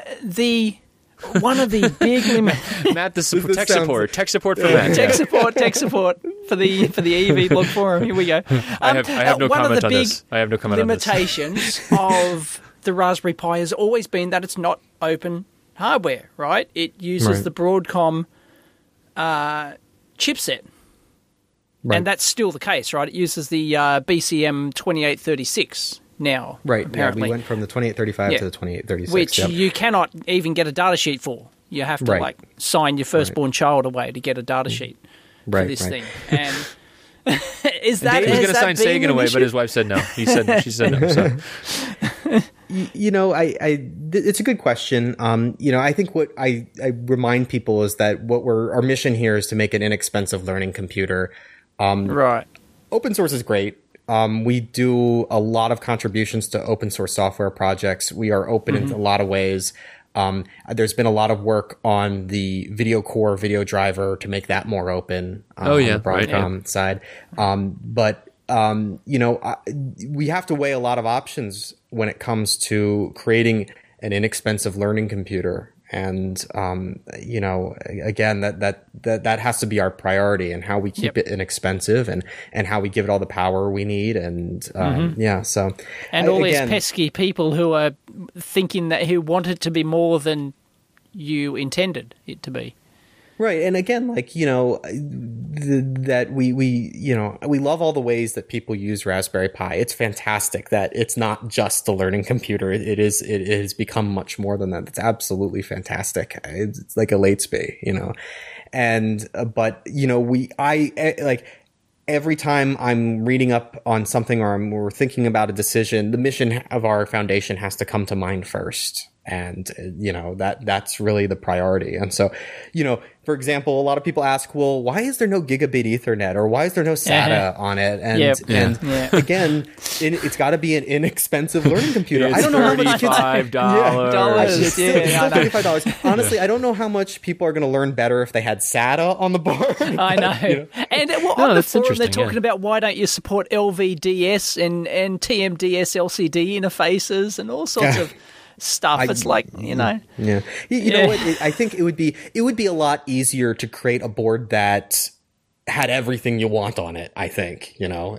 of the big Matt, tech support for Matt. Tech support for the EV blog forum. Here we go. I have no comment on this. I have no comment on this. Limitations of the Raspberry Pi has always been that it's not open hardware, right? It uses the Broadcom chipset. Right. And that's still the case, right? It uses the BCM 2836 now, Right. apparently. Yeah, we went from the 2835 to the 2836. Which yep. you cannot even get a data sheet for. You have to, Right. sign your firstborn child away to get a data sheet for this thing. And is that... He was going to sign being Sagan an away, issue? but his wife said no. She said no. So. It's a good question. I think what I remind people is that our mission here is to make an inexpensive learning computer. Right. Open source is great. We do a lot of contributions to open source software projects. We are open in a lot of ways. There's been a lot of work on the video core video driver to make that more open on the Broadcom side. We have to weigh a lot of options when it comes to creating an inexpensive learning computer. And, again, that has to be our priority, and how we keep it inexpensive, and how we give it all the power we need. And, so. And all these pesky people who are thinking who want it to be more than you intended it to be. Right. And again, that we love all the ways that people use Raspberry Pi. It's fantastic that it's not just a learning computer. It has become much more than that. It's absolutely fantastic. It's like a Lightspeed, every time I'm reading up on something or we're thinking about a decision, the mission of our foundation has to come to mind first. And, that's really the priority. And so, for example, a lot of people ask, well, why is there no gigabit Ethernet, or why is there no SATA on it? And, again, it's got to be an inexpensive learning computer. It's I don't know how much $35. Dollars. It's still $35. Honestly, I don't know how much people are going to learn better if they had SATA on the board. I know. And on the forum, they're talking about why don't you support LVDS and TMDS LCD interfaces and all sorts of stuff. It's know what? I think it would be a lot easier to create a board that had everything you want on it. I think,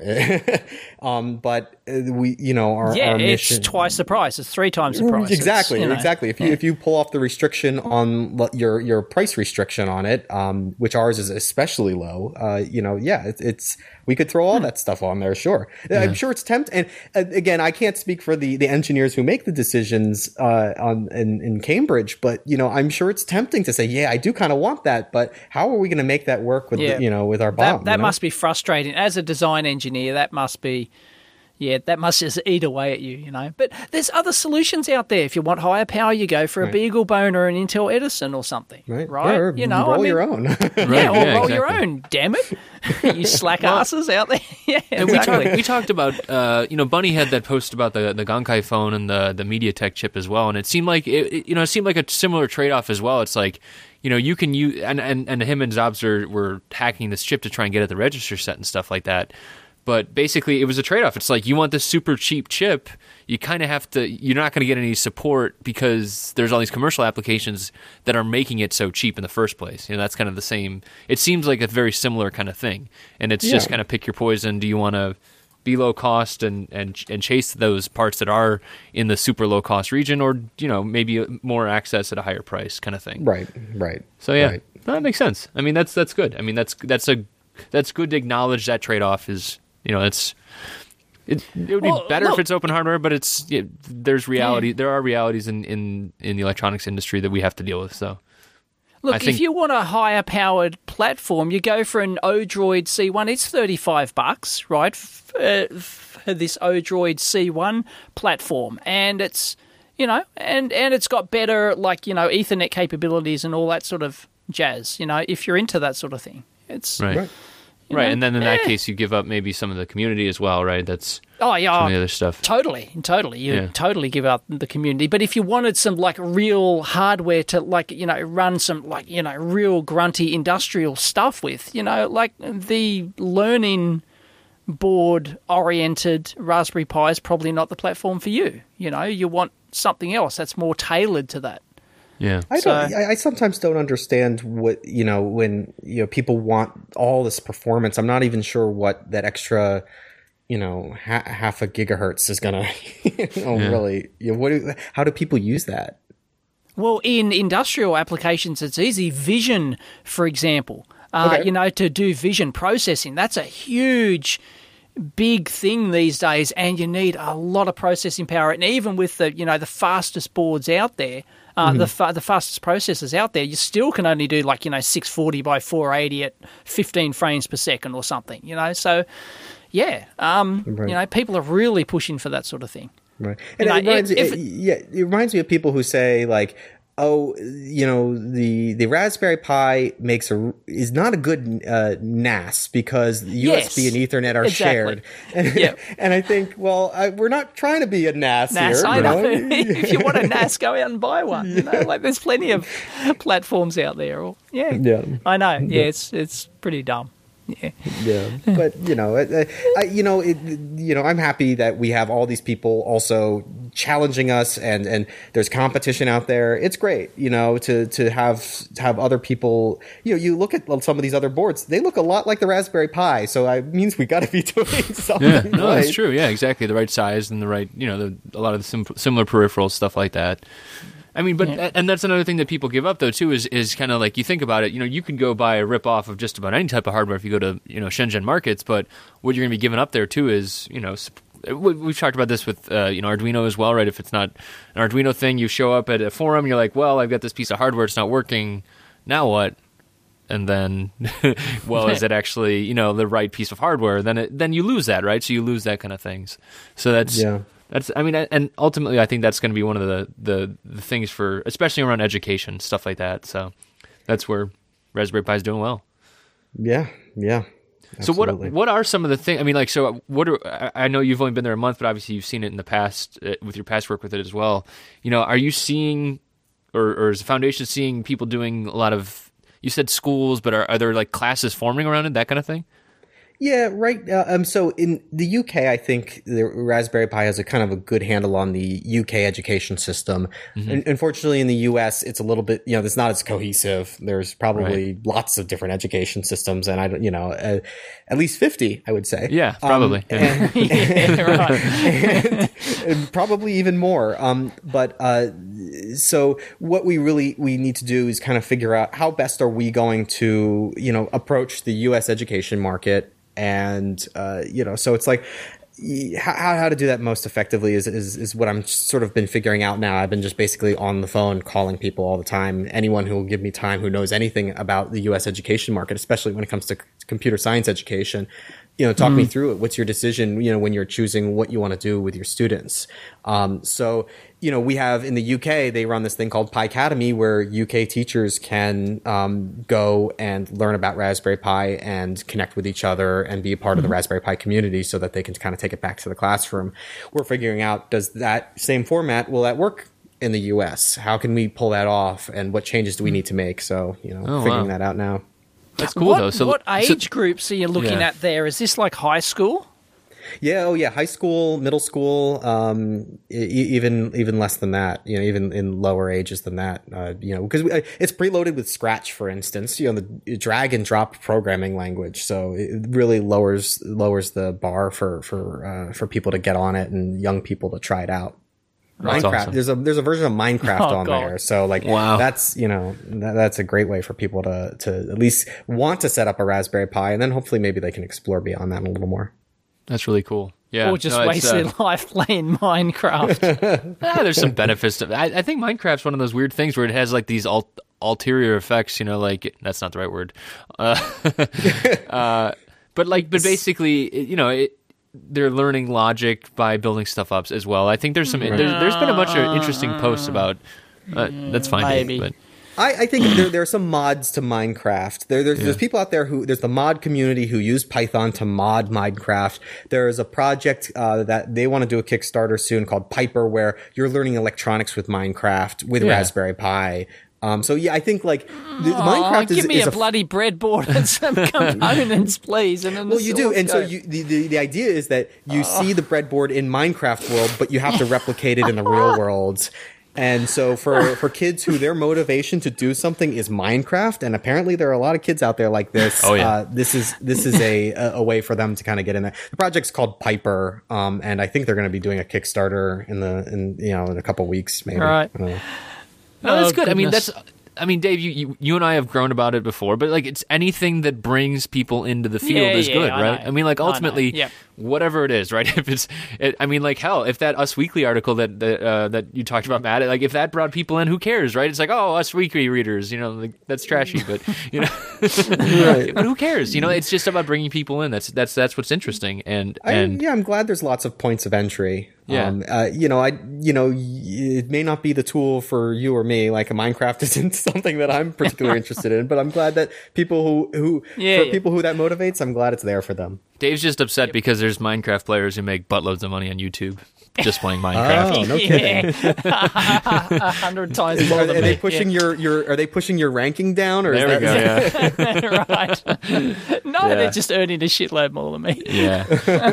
but our mission, it's twice the price. It's 3 times the price. Exactly. If you pull off the restriction on your price restriction on it, which ours is especially low, it's we could throw all that stuff on there. Sure. Yeah. I'm sure it's tempting. And again, I can't speak for the engineers who make the decisions in Cambridge, but I'm sure it's tempting to say, yeah, I do kind of want that, but how are we going to make that work with with our BOM? That must be frustrating as a design engineer. That must be. Yeah, that must just eat away at you, But there's other solutions out there. If you want higher power, you go for a BeagleBone or an Intel Edison or something, right? Or roll your own. Roll your own. Damn it, you slack asses out there. Yeah, exactly. We talked about, Bunny had that post about the Gankai phone and the MediaTek chip as well, and it seemed like it seemed like a similar trade-off as well. It's like, you can use and him and Zobs were hacking this chip to try and get at the register set and stuff like that. But basically, it was a trade-off. It's like, you want this super cheap chip, you kind of have to. You're not going to get any support because there's all these commercial applications that are making it so cheap in the first place. That's kind of the same. It seems like a very similar kind of thing, and it's just kind of pick your poison. Do you want to be low cost and chase those parts that are in the super low cost region, or maybe more access at a higher price, kind of thing? Right. So no, that makes sense. I mean, that's good. I mean, that's good to acknowledge that trade-off is. It would be better if it's open hardware, but there's reality. Yeah. There are realities in the electronics industry that we have to deal with. So, look, if you want a higher powered platform, you go for an Odroid C1. It's $35, right, for this Odroid C1 platform, and it's and it's got better Ethernet capabilities and all that sort of jazz. If you're into that sort of thing, it's right. Right, and then in that case, you give up maybe some of the community as well, right? That's some of the other stuff. Totally. You totally give up the community. But if you wanted some real hardware to run some real grunty industrial stuff with, the learning board oriented Raspberry Pi is probably not the platform for you. You want something else that's more tailored to that. Yeah, I sometimes don't understand what when people want all this performance. I'm not even sure what that extra half a gigahertz is gonna really. How do people use that? Well, in industrial applications, it's easy. Vision, for example, Okay. to do vision processing, that's a huge, big thing these days, and you need a lot of processing power. And even with the fastest boards out there, the fastest processors out there, you still can only do 640 by 480 at 15 frames per second or something. So yeah, people are really pushing for that sort of thing. Right. And it reminds me of people who say the Raspberry Pi is not a good NAS because USB and Ethernet are shared. And, and I think, we're not trying to be a NAS here. I know. If you want a NAS, go out and buy one. There's plenty of platforms out there. I know. Yeah, it's pretty dumb. Yeah, but I'm happy that we have all these people also challenging us, and there's competition out there. It's great, to have other people. You look at some of these other boards; they look a lot like the Raspberry Pi. So it means we got to be doing something. Yeah, no, right. That's true. Yeah, exactly. The right size and the right, a lot of the similar peripherals, stuff like that. I mean, and that's another thing that people give up, though, too, is kind of like, you think about it, you can go buy a rip-off of just about any type of hardware if you go to, Shenzhen markets, but what you're going to be giving up there, too, is, we've talked about this with, Arduino as well, right? If it's not an Arduino thing, you show up at a forum, you're like, well, I've got this piece of hardware, it's not working, now what? And then, is it actually, the right piece of hardware? Then you lose that, right? So you lose that kind of things. So that's... Yeah. And ultimately, I think that's going to be one of the things for, especially around education, stuff like that. So that's where Raspberry Pi is doing well. Yeah. Absolutely. So what are some of the things? I mean, I know you've only been there a month, but obviously you've seen it in the past with your past work with it as well. Are you seeing, or is the foundation seeing people doing a lot of? You said schools, but are there classes forming around it, that kind of thing? Yeah, right. So in the UK, I think the Raspberry Pi has a kind of a good handle on the UK education system. Mm-hmm. Unfortunately, in the US, it's a little bit, it's not as cohesive. There's probably lots of different education systems, and at least 50, I would say. Yeah, probably. And probably even more. So what we need to do is kind of figure out how best are we going to, approach the US education market. And, so it's like, how to do that most effectively is what I'm sort of been figuring out now. I've been just basically on the phone calling people all the time. Anyone who will give me time, who knows anything about the U.S. education market, especially when it comes to computer science education, talk me through it. What's your decision, when you're choosing what you want to do with your students? So we have in the UK, they run this thing called Pi Academy, where UK teachers can go and learn about Raspberry Pi and connect with each other and be a part of the Raspberry Pi community so that they can kind of take it back to the classroom. We're figuring out, does that same format, will that work in the US? How can we pull that off? And what changes do we need to make? So, figuring that out now. That's cool, though. So, what age groups are you looking at there? Is this like high school? Yeah. Oh, yeah. High school, middle school, even less than that. Even in lower ages than that. Because it's preloaded with Scratch, for instance. The drag and drop programming language, so it really lowers the bar for people to get on it and young people to try it out. That's Minecraft. Awesome. There's a version of Minecraft there, so wow. That's that's a great way for people to at least want to set up a Raspberry Pi, and then hopefully maybe they can explore beyond that a little more. That's really cool. Yeah, or just waste their life playing Minecraft. There's some benefits to it. I think Minecraft's one of those weird things where it has these ulterior effects. That's not the right word. But basically, they're learning logic by building stuff up as well. I think there's there's been a bunch of interesting posts about that's fine, maybe. But I think there are some mods to Minecraft. There's people out there there's the mod community who use Python to mod Minecraft. There's a project that they want to do a Kickstarter soon called Piper, where you're learning electronics with Minecraft with Raspberry Pi. So yeah, I think Minecraft is give me a bloody breadboard and some components, please. And well, you do, and so the idea is that you see the breadboard in Minecraft world, but you have to replicate it in the real world. And so for kids who their motivation to do something is Minecraft, and apparently there are a lot of kids out there like this. Oh, yeah. This is a way for them to kind of get in there. The project's called Piper, and I think they're going to be doing a Kickstarter in a couple weeks, maybe. Right. No, that's good. Goodness. I mean, Dave, you and I have grown about it before, but like it's anything that brings people into the field is good, right? know. I mean, like ultimately, Yep. whatever it is, right? If I mean, like hell, if that Us Weekly article that you talked about, Matt, like if that brought people in, who cares, right? It's like, oh, Us Weekly readers, like, that's trashy, but Right. but who cares? It's just about bringing people in. That's what's interesting, and I'm glad there's lots of points of entry. Yeah. It may not be the tool for you or me. Like Minecraft isn't something that I'm particularly interested in, but I'm glad that people people who that motivates, I'm glad it's there for them. Dave's just upset because there's Minecraft players who make buttloads of money on YouTube just playing Minecraft. Oh, no kidding. 100 times more Are than they me. pushing are they pushing your ranking down, or There we go. Yeah. Right. No, Yeah. they're just earning a shitload more than me Yeah.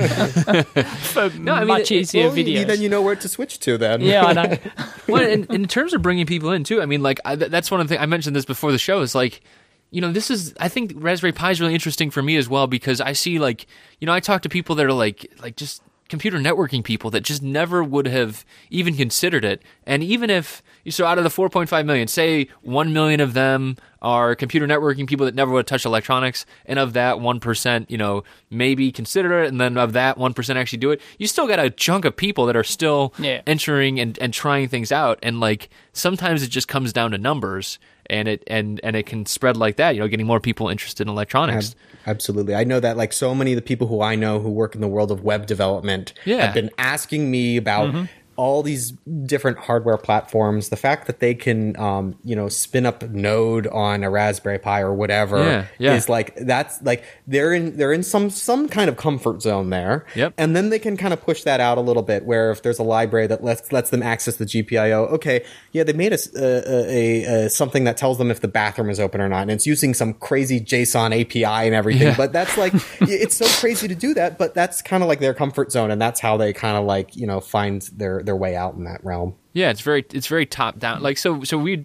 for much easier videos. Then you know where to switch to. Then Yeah, I know. Well, in terms of bringing people in too, I mean, like that's one of the things I mentioned this before the show. Is like, I think Raspberry Pi is really interesting for me as well because I see like, I talk to people that are like just computer networking people that just never would have even considered it. And even if, so out of the 4.5 million, say 1 million of them are computer networking people that never would have touched electronics, and of that 1%, maybe consider it, and then of that 1% actually do it, you still got a chunk of people that are still entering and trying things out. And like, sometimes it just comes down to numbers. And it can spread like that, getting more people interested in electronics. Absolutely. I know that like so many of the people who I know who work in the world of web development have been asking me about all these different hardware platforms. The fact that they can, spin up Node on a Raspberry Pi or whatever is like, that's like they're in some kind of comfort zone there. Yep. And then they can kind of push that out a little bit where if there's a library that lets them access the GPIO, okay, yeah, they made a something that tells them if the bathroom is open or not. And it's using some crazy JSON API and everything. Yeah. But that's like, it's so crazy to do that, but that's kind of like their comfort zone. And that's how they kind of like, find their way out in that realm. Yeah, it's very top down. Like so we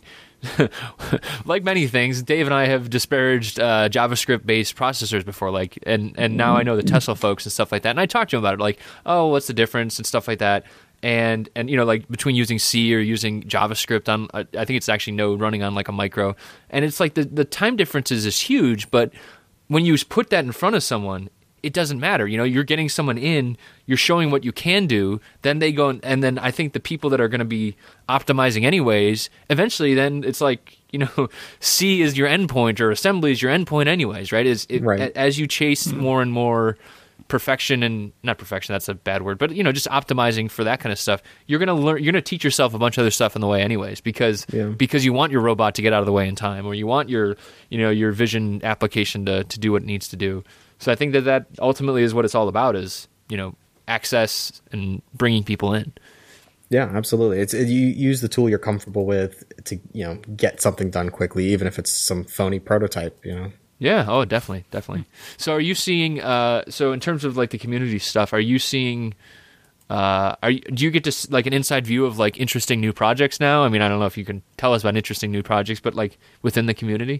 like many things, Dave and I have disparaged JavaScript based processors before, like and now I know the Tesla folks and stuff like that. And I talked to them about it, like, oh, what's the difference and stuff like that. And like between using C or using JavaScript on, I think it's actually Node running on like a micro. And it's like the time differences is huge, but when you put that in front of someone, it doesn't matter. You're getting someone in, you're showing what you can do, then they go, and then I think the people that are going to be optimizing anyways, eventually then it's like, C is your endpoint or assembly is your endpoint anyways, right? As you chase more and more perfection, and not perfection, that's a bad word, but just optimizing for that kind of stuff, you're going to learn, you're going to teach yourself a bunch of other stuff in the way anyways, because you want your robot to get out of the way in time, or you want your vision application to do what it needs to do. So I think that ultimately is what it's all about, is access and bringing people in. Yeah, absolutely. You use the tool you're comfortable with to get something done quickly, even if it's some phony prototype. Yeah. Oh, definitely. So are you seeing? So in terms of like the community stuff, are you seeing? Do you get to like an inside view of like interesting new projects now? I mean, I don't know if you can tell us about interesting new projects, but like within the community.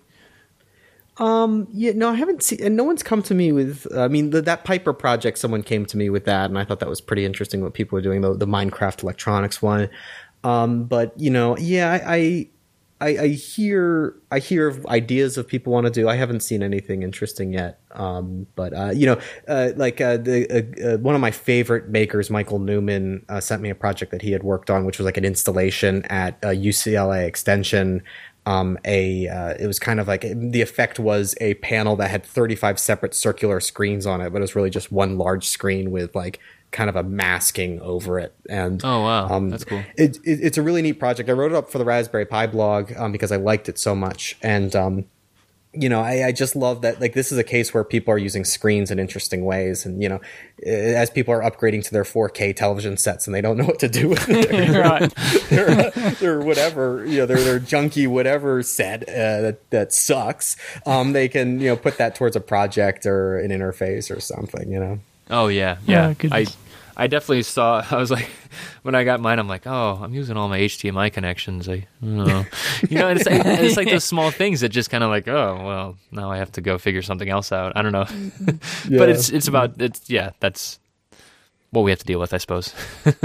Yeah, no, I haven't seen, and no one's come to me with, that Piper project, someone came to me with that, and I thought that was pretty interesting what people are doing, the Minecraft electronics one. But, I hear of ideas of people want to do. I haven't seen anything interesting yet. One of my favorite makers, Michael Newman, sent me a project that he had worked on, which was like an installation at UCLA Extension. It was kind of like, the effect was a panel that had 35 separate circular screens on it, but it was really just one large screen with like kind of a masking over it. And oh wow, that's cool. It's a really neat project. I wrote it up for the Raspberry Pi blog because I liked it so much. And I just love that, like, this is a case where people are using screens in interesting ways. And, as people are upgrading to their 4K television sets and they don't know what to do with it, their whatever, their junky whatever set that sucks, they can, put that towards a project or an interface or something, Oh, yeah. I definitely saw, I was like, when I got mine, I'm like, oh, I'm using all my HDMI connections. I don't know. And it's like those small things that just kind of like, oh, well, now I have to go figure something else out. I don't know. But it's about, that's what we have to deal with, I suppose.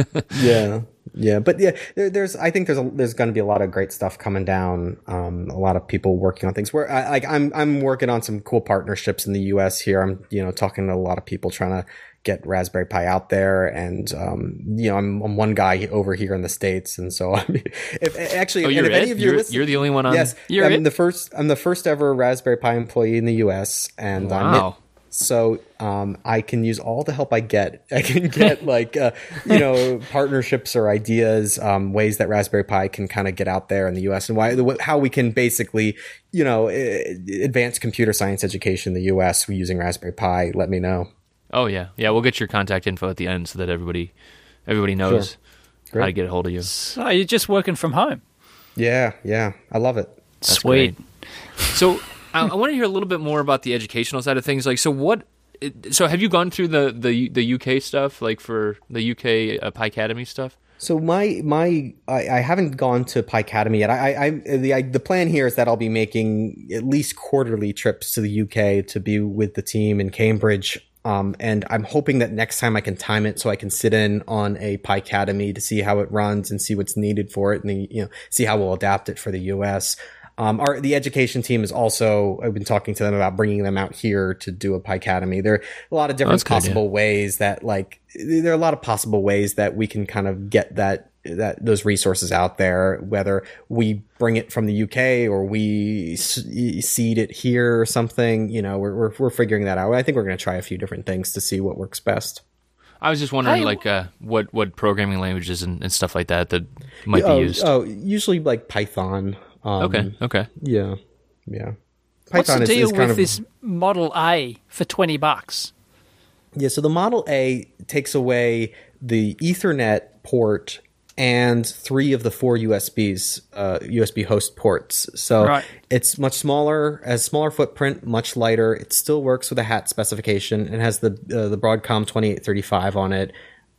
Yeah, but yeah, I think there's going to be a lot of great stuff coming down. A lot of people working on things. Where I'm working on some cool partnerships in the U.S. here. I'm talking to a lot of people trying to get Raspberry Pi out there, and I'm one guy over here in the States, and so if any of you're the only one on. Yes, I'm the first ever Raspberry Pi employee in the U.S. and wow. So I can use all the help I get. I can get partnerships or ideas, ways that Raspberry Pi can kind of get out there in the U.S. and how we can basically advance computer science education in the U.S. using Raspberry Pi. Let me know. Oh yeah. We'll get your contact info at the end so that everybody knows how to get a hold of you. So you're just working from home. Yeah. I love it. That's sweet. Great. So I want to hear a little bit more about the educational side of things. Like, so have you gone through the UK stuff, like for the UK Pi Academy stuff? So I haven't gone to Pi Academy yet. The plan here is that I'll be making at least quarterly trips to the UK to be with the team in Cambridge. And I'm hoping that next time I can time it so I can sit in on a Pi Academy to see how it runs and see what's needed for it, and see how we'll adapt it for the US. The education team is also, I've been talking to them about bringing them out here to do a Pi Academy. There are a lot of different ways that there are a lot of possible ways that we can kind of get those resources out there, whether we bring it from the UK or we seed it here or something. We're figuring that out. I think we're going to try a few different things to see what works best. I was just wondering, what programming languages and stuff like that might be used. Usually like Python. Okay. Yeah. Python What's the deal with this Model A for $20? Yeah, so the Model A takes away the Ethernet port and 3 of the 4 USB host ports. So It's much smaller, has smaller footprint, much lighter. It still works with a HAT specification and has the Broadcom 2835 on it.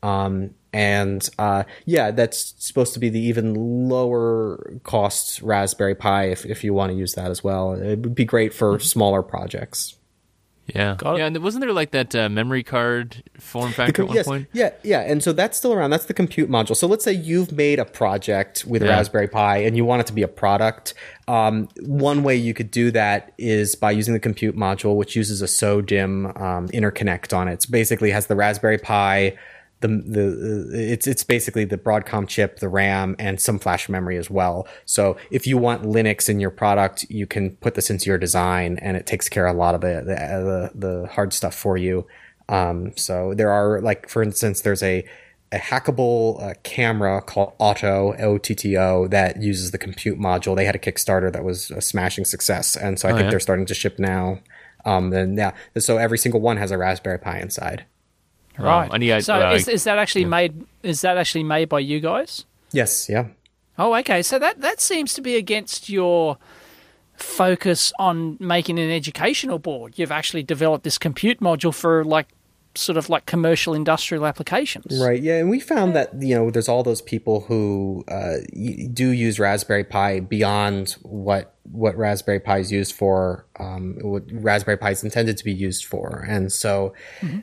That's supposed to be the even lower cost Raspberry Pi if you want to use that as well. It would be great for smaller projects. Yeah. And wasn't there like that memory card form factor at one point? Yeah. And so that's still around. That's the compute module. So let's say you've made a project with Raspberry Pi and you want it to be a product. One way you could do that is by using the compute module, which uses a SODIMM interconnect on it. So basically has the Raspberry Pi, it's basically the Broadcom chip, the RAM, and some flash memory as well. So if you want Linux in your product, you can put this into your design, and it takes care of a lot of the hard stuff for you. So there are, like, for instance, there's a hackable camera called OTTO that uses the compute module. They had a Kickstarter that was a smashing success, and so I think they're starting to ship now. So every single one has a Raspberry Pi inside. Right. Is that actually made? Is that actually made by you guys? Yes. Yeah. Oh, okay. So that seems to be against your focus on making an educational board. You've actually developed this compute module for sort of like commercial industrial applications. Right. Yeah. And we found that there's all those people who do use Raspberry Pi beyond what Raspberry Pi is used for, what Raspberry Pi is intended to be used for. And so,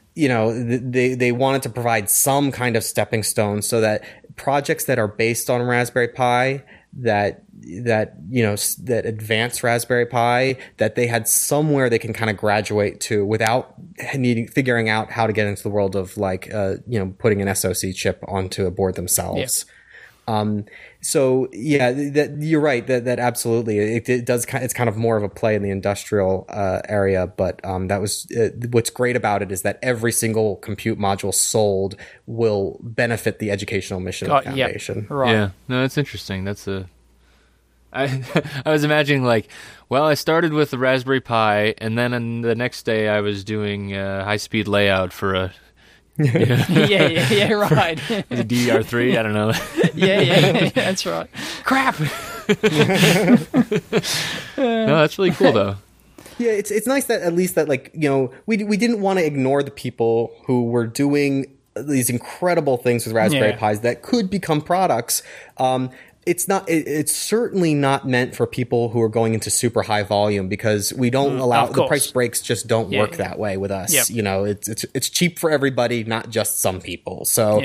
they wanted to provide some kind of stepping stone so that projects that are based on Raspberry Pi that advance Raspberry Pi, that they had somewhere they can kind of graduate to without figuring out how to get into the world of putting an SoC chip onto a board themselves. Yeah. So yeah, you're right. That absolutely it does. It's kind of more of a play in the industrial area, but that was what's great about it is that every single compute module sold will benefit the educational mission of the foundation. Yeah. Right. Yeah, no, that's interesting. I was imagining I started with the Raspberry Pi, and then the next day I was doing high-speed layout for a. Right. The DDR3, I don't know. yeah, that's right. Crap. No, that's really cool though. Yeah, it's nice that at least that we didn't want to ignore the people who were doing these incredible things with Raspberry Pis that could become products. It's certainly not meant for people who are going into super high volume, because we don't allow, the price breaks just don't work that way with us. Yep. You know, it's cheap for everybody, not just some people. So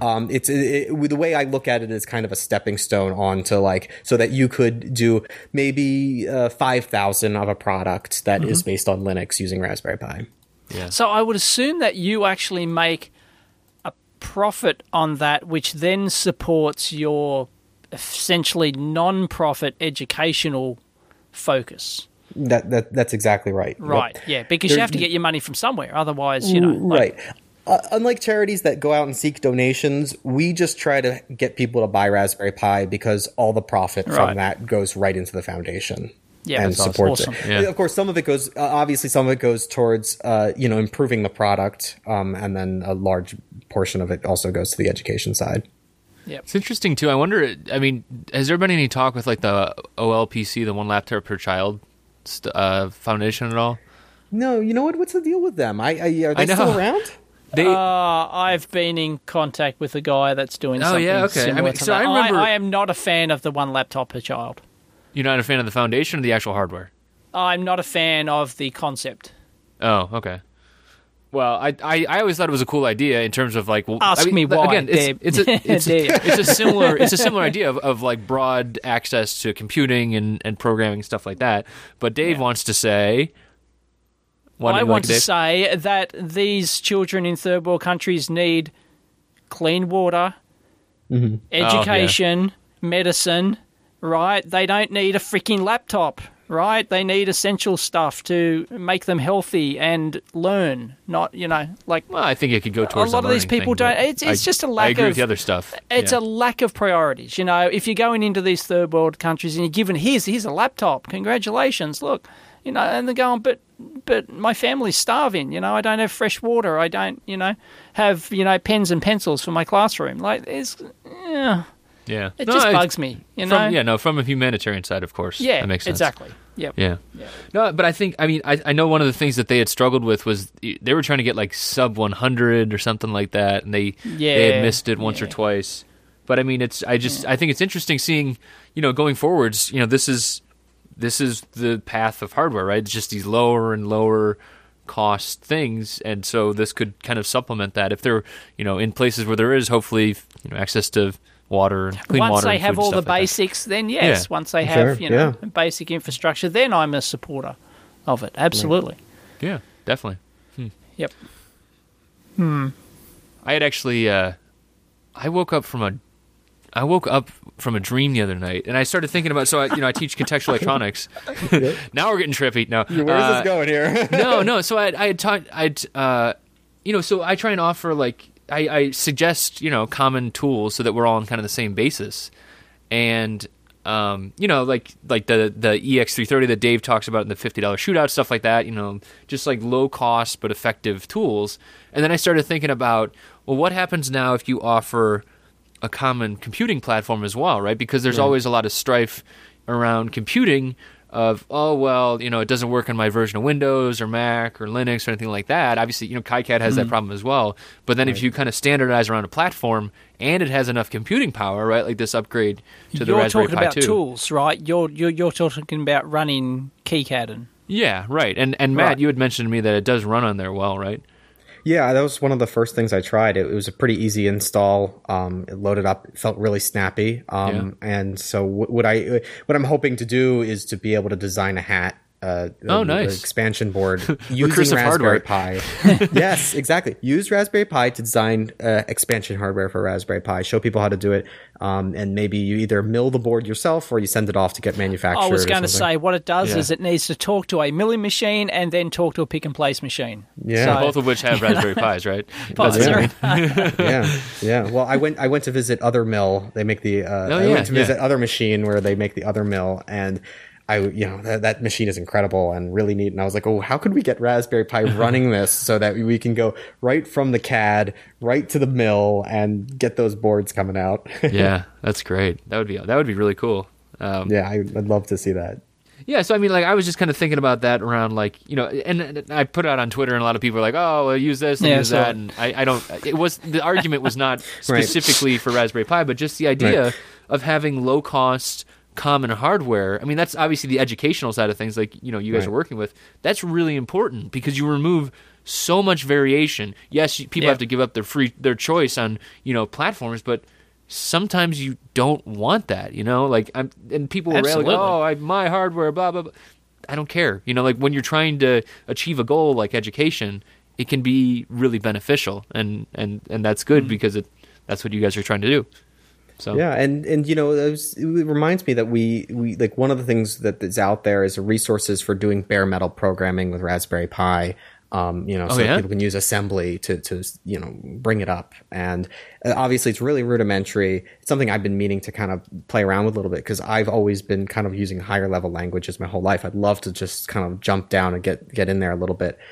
the way I look at it is kind of a stepping stone onto, like, so that you could do maybe 5,000 of a product that is based on Linux using Raspberry Pi. Yeah. So I would assume that you actually make a profit on that, which then supports your essentially non-profit educational focus. That's exactly right. Right. Yep. Yeah, because you have to get your money from somewhere. Otherwise, you know. Right. Unlike charities that go out and seek donations, we just try to get people to buy Raspberry Pi because all the profit from that goes right into the foundation. Yeah, and supports awesome. it. Yeah. Of course, some of it goes. Obviously, some of it goes towards improving the product, and then a large portion of it also goes to the education side. Yep. It's interesting too. I wonder. I mean, has there been any talk with like the OLPC, the One Laptop Per Child foundation at all? No. You know what? What's the deal with them? Are they still around? I've been in contact with a guy that's doing something. Oh yeah, okay. Similar to that. I remember. I am not a fan of the One Laptop Per Child. You're not a fan of the foundation or the actual hardware? I'm not a fan of the concept. Oh, okay. Well, I always thought it was a cool idea in terms of like. Well, Ask me why. Again, it's a similar idea of like broad access to computing and programming, stuff like that. But Dave wants to say. I want to say that these children in third world countries need clean water, education, medicine. Right? They don't need a freaking laptop, right? They need essential stuff to make them healthy and learn, not, like... Well, I think it could go towards a lot of these people don't... It's just a lack of... I agree with the other stuff. It's a lack of priorities. If you're going into these third world countries and you're given, here's a laptop, congratulations, look, and they're going, but my family's starving, I don't have fresh water, I don't, have, pens and pencils for my classroom. Like, Yeah, it just bugs me, From a humanitarian side, of course. Yeah, that makes sense. Exactly. Yep. Yeah. No, but I know one of the things that they had struggled with was they were trying to get like sub 100 or something like that, and they had missed it once or twice. But I mean, I think it's interesting seeing, going forwards, this is the path of hardware, right? It's just these lower and lower cost things, and so this could kind of supplement that if they're, in places where there is hopefully, access to water and clean water. Once they have all the like basics, then yes. Yeah. Once they have, basic infrastructure, then I'm a supporter of it. Absolutely. Yeah, definitely. Yep. I had actually, I woke up from a dream the other night, and I started thinking about. So I teach contextual electronics. Now we're getting trippy. No, where's this going here? no. So I had taught. So I try and offer like. I suggest, common tools so that we're all on kind of the same basis. And, like the EX330 that Dave talks about in the $50 shootout, stuff like that, just like low cost but effective tools. And then I started thinking about, well, what happens now if you offer a common computing platform as well, right? Because there's always a lot of strife around computing of, it doesn't work on my version of Windows or Mac or Linux or anything like that. Obviously, KiCad has that problem as well. But then if you kind of standardize around a platform and it has enough computing power, right, like this upgrade to the Raspberry Pi 2. You're talking about tools, right? You're talking about running KiCad. Yeah, right. And Matt, you had mentioned to me that it does run on there well, right? Yeah, that was one of the first things I tried. It was a pretty easy install. It loaded up. It felt really snappy. And so what I'm hoping to do is to be able to design a hat nice. Expansion board using Raspberry Pi. Yes, exactly. Use Raspberry Pi to design expansion hardware for Raspberry Pi. Show people how to do it, and maybe you either mill the board yourself or you send it off to get manufactured. I was going to say what it does is it needs to talk to a milling machine and then talk to a pick and place machine. Yeah, so, both of which have Raspberry Pis, right? Yeah. Well, I went to visit Other Mill. They make the. I went to visit Other Machine where they make the Other Mill, and that machine is incredible and really neat. And I was like, how could we get Raspberry Pi running this so that we can go right from the CAD right to the mill and get those boards coming out? Yeah, that's great. That would be really cool. I'd love to see that. Yeah, so I mean, like, I was just kind of thinking about that around, like, and I put it out on Twitter, and a lot of people are like, "Oh, well, use this and use that," and I don't. It was the argument was not specifically for Raspberry Pi, but just the idea of having low cost common hardware. I mean, that's obviously the educational side of things, like you guys are working with. That's really important because you remove so much variation. Yes, people have to give up their choice on platforms, but sometimes you don't want that, and people were like, "Oh, my hardware, blah blah blah." I don't care, like when you're trying to achieve a goal like education, it can be really beneficial, and that's good because that's what you guys are trying to do. So yeah, and it reminds me that we like one of the things that is out there is resources for doing bare metal programming with Raspberry Pi. People can use assembly to bring it up. And obviously it's really rudimentary. It's something I've been meaning to kind of play around with a little bit because I've always been kind of using higher level languages my whole life. I'd love to just kind of jump down and get in there a little bit.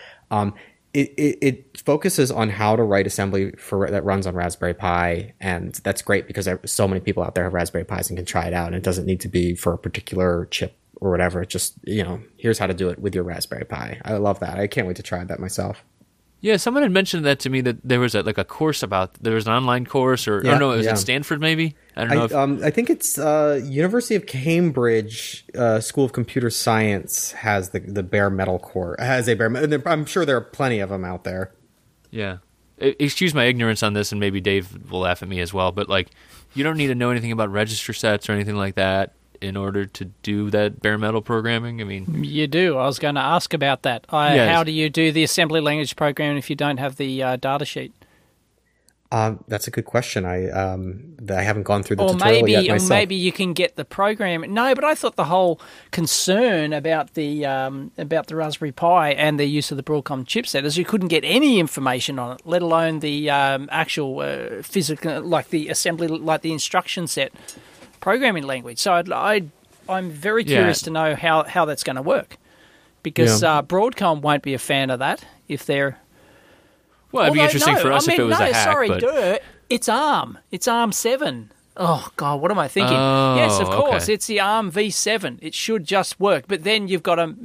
It focuses on how to write assembly that runs on Raspberry Pi, and that's great because so many people out there have Raspberry Pis and can try it out, and it doesn't need to be for a particular chip or whatever. It's just, here's how to do it with your Raspberry Pi. I love that. I can't wait to try that myself. Yeah, someone had mentioned that to me that there was a course there was an online course it was at Stanford maybe? I don't know. I think it's University of Cambridge School of Computer Science has the bare metal course. I'm sure there are plenty of them out there. Yeah. Excuse my ignorance on this, and maybe Dave will laugh at me as well, but like you don't need to know anything about register sets or anything like that in order to do that bare metal programming? I mean, you do. I was going to ask about that. How do you do the assembly language programming if you don't have the data sheet? That's a good question. I haven't gone through the tutorial yet myself. Or maybe you can get the program. No, but I thought the whole concern about the Raspberry Pi and the use of the Broadcom chipset is you couldn't get any information on it, let alone the actual physical, like the assembly, like the instruction set programming language. So I'm very curious to know how that's going to work, because Broadcom won't be a fan of that if they're. Well, it'd be interesting for us if it was a hack. It's ARM. It's ARM 7. Oh, God, what am I thinking? Yes, of course, it's the ARM v7. It should just work. But then you've got to...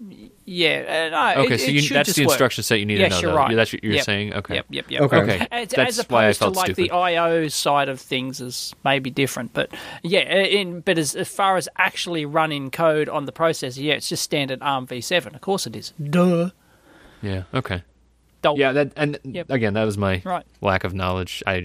that's the instruction set you need to know. You're right. That's what you're saying? Okay. Yep. Okay. As opposed to like the I/O side of things is maybe different. But but as far as actually running code on the processor, it's just standard ARM v7. Of course it is. Duh. Yeah, okay. Dope. Yeah, again, that was my lack of knowledge. I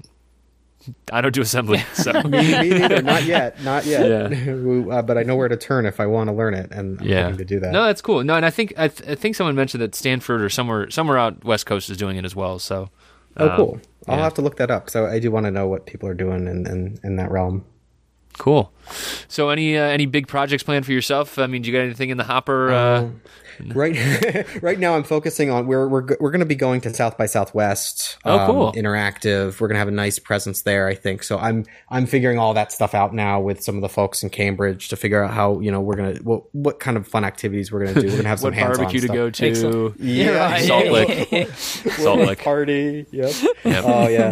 don't do assembly, so me neither. Not yet. Yeah. But I know where to turn if I want to learn it, and I'm hoping to do that. No, that's cool. No, and I think someone mentioned that Stanford or somewhere out West Coast is doing it as well. So, cool. I'll have to look that up. So I do want to know what people are doing in that realm. Cool. So any big projects planned for yourself? I mean, do you got anything in the hopper? Right now I'm focusing on we're going to be going to South by Southwest. Cool. Interactive. We're going to have a nice presence there, I think. So I'm figuring all that stuff out now with some of the folks in Cambridge to figure out how we're going to what kind of fun activities we're going to do. We're going to have some hands-on barbecue stuff. to go to. Excellent. Yeah, Salt Lick party. Yep. Oh yeah.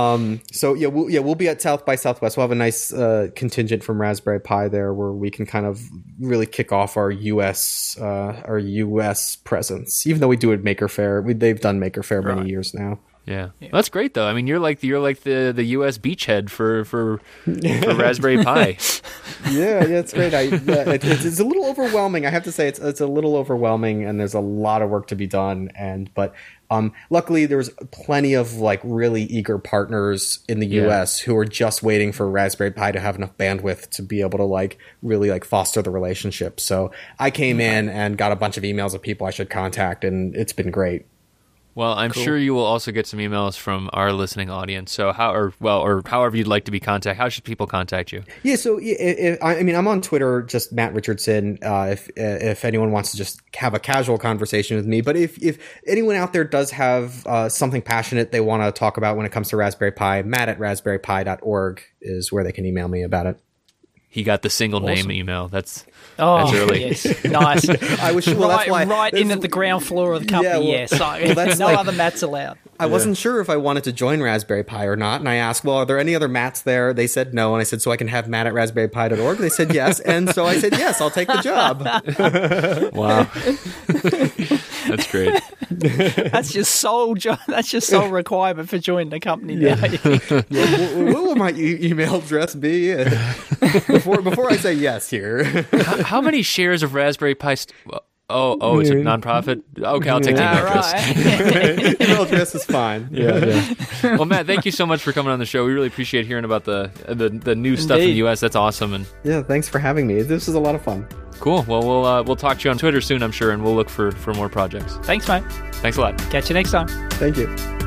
We'll be at South by Southwest. We'll have a nice contingent from Raspberry Pi there where we can kind of really kick off our US presence. Even though we do it Maker Faire, they've done Maker Faire many years now. Yeah. Well, that's great though. I mean, you're like the US beachhead for Raspberry Pi. Yeah, it's great. It's a little overwhelming. I have to say it's a little overwhelming, and there's a lot of work to be done. But luckily, there's plenty of like really eager partners in the US who are just waiting for Raspberry Pi to have enough bandwidth to be able to like really like foster the relationship. So I came in and got a bunch of emails of people I should contact, and it's been great. Well, I'm sure you will also get some emails from our listening audience. So or however you'd like to be contacted. How should people contact you? Yeah, so I'm on Twitter, just Matt Richardson. If anyone wants to just have a casual conversation with me, but if anyone out there does have something passionate they want to talk about when it comes to Raspberry Pi, matt@raspberrypi.org is where they can email me about it. He got the single name email. That's early. Yes. Nice. I wish right in at the ground floor of the company. No other Matts allowed. I wasn't sure if I wanted to join Raspberry Pi or not, and I asked, well, are there any other Matts there? They said no, and I said, so I can have Matt at raspberrypi.org? They said yes, and so I said, yes, I'll take the job. Wow. That's great. That's your sole job. That's your sole requirement for joining the company now. What will my email address be? Before I say yes here. How many shares of Raspberry Pi? It's a nonprofit? Okay, I'll take the email address. Email address is fine. Yeah. Well, Matt, thank you so much for coming on the show. We really appreciate hearing about the new stuff in the U.S. That's awesome. And yeah, thanks for having me. This was a lot of fun. Cool. Well, we'll talk to you on Twitter soon, I'm sure, and we'll look for more projects. Thanks, mate. Thanks a lot. Catch you next time. Thank you.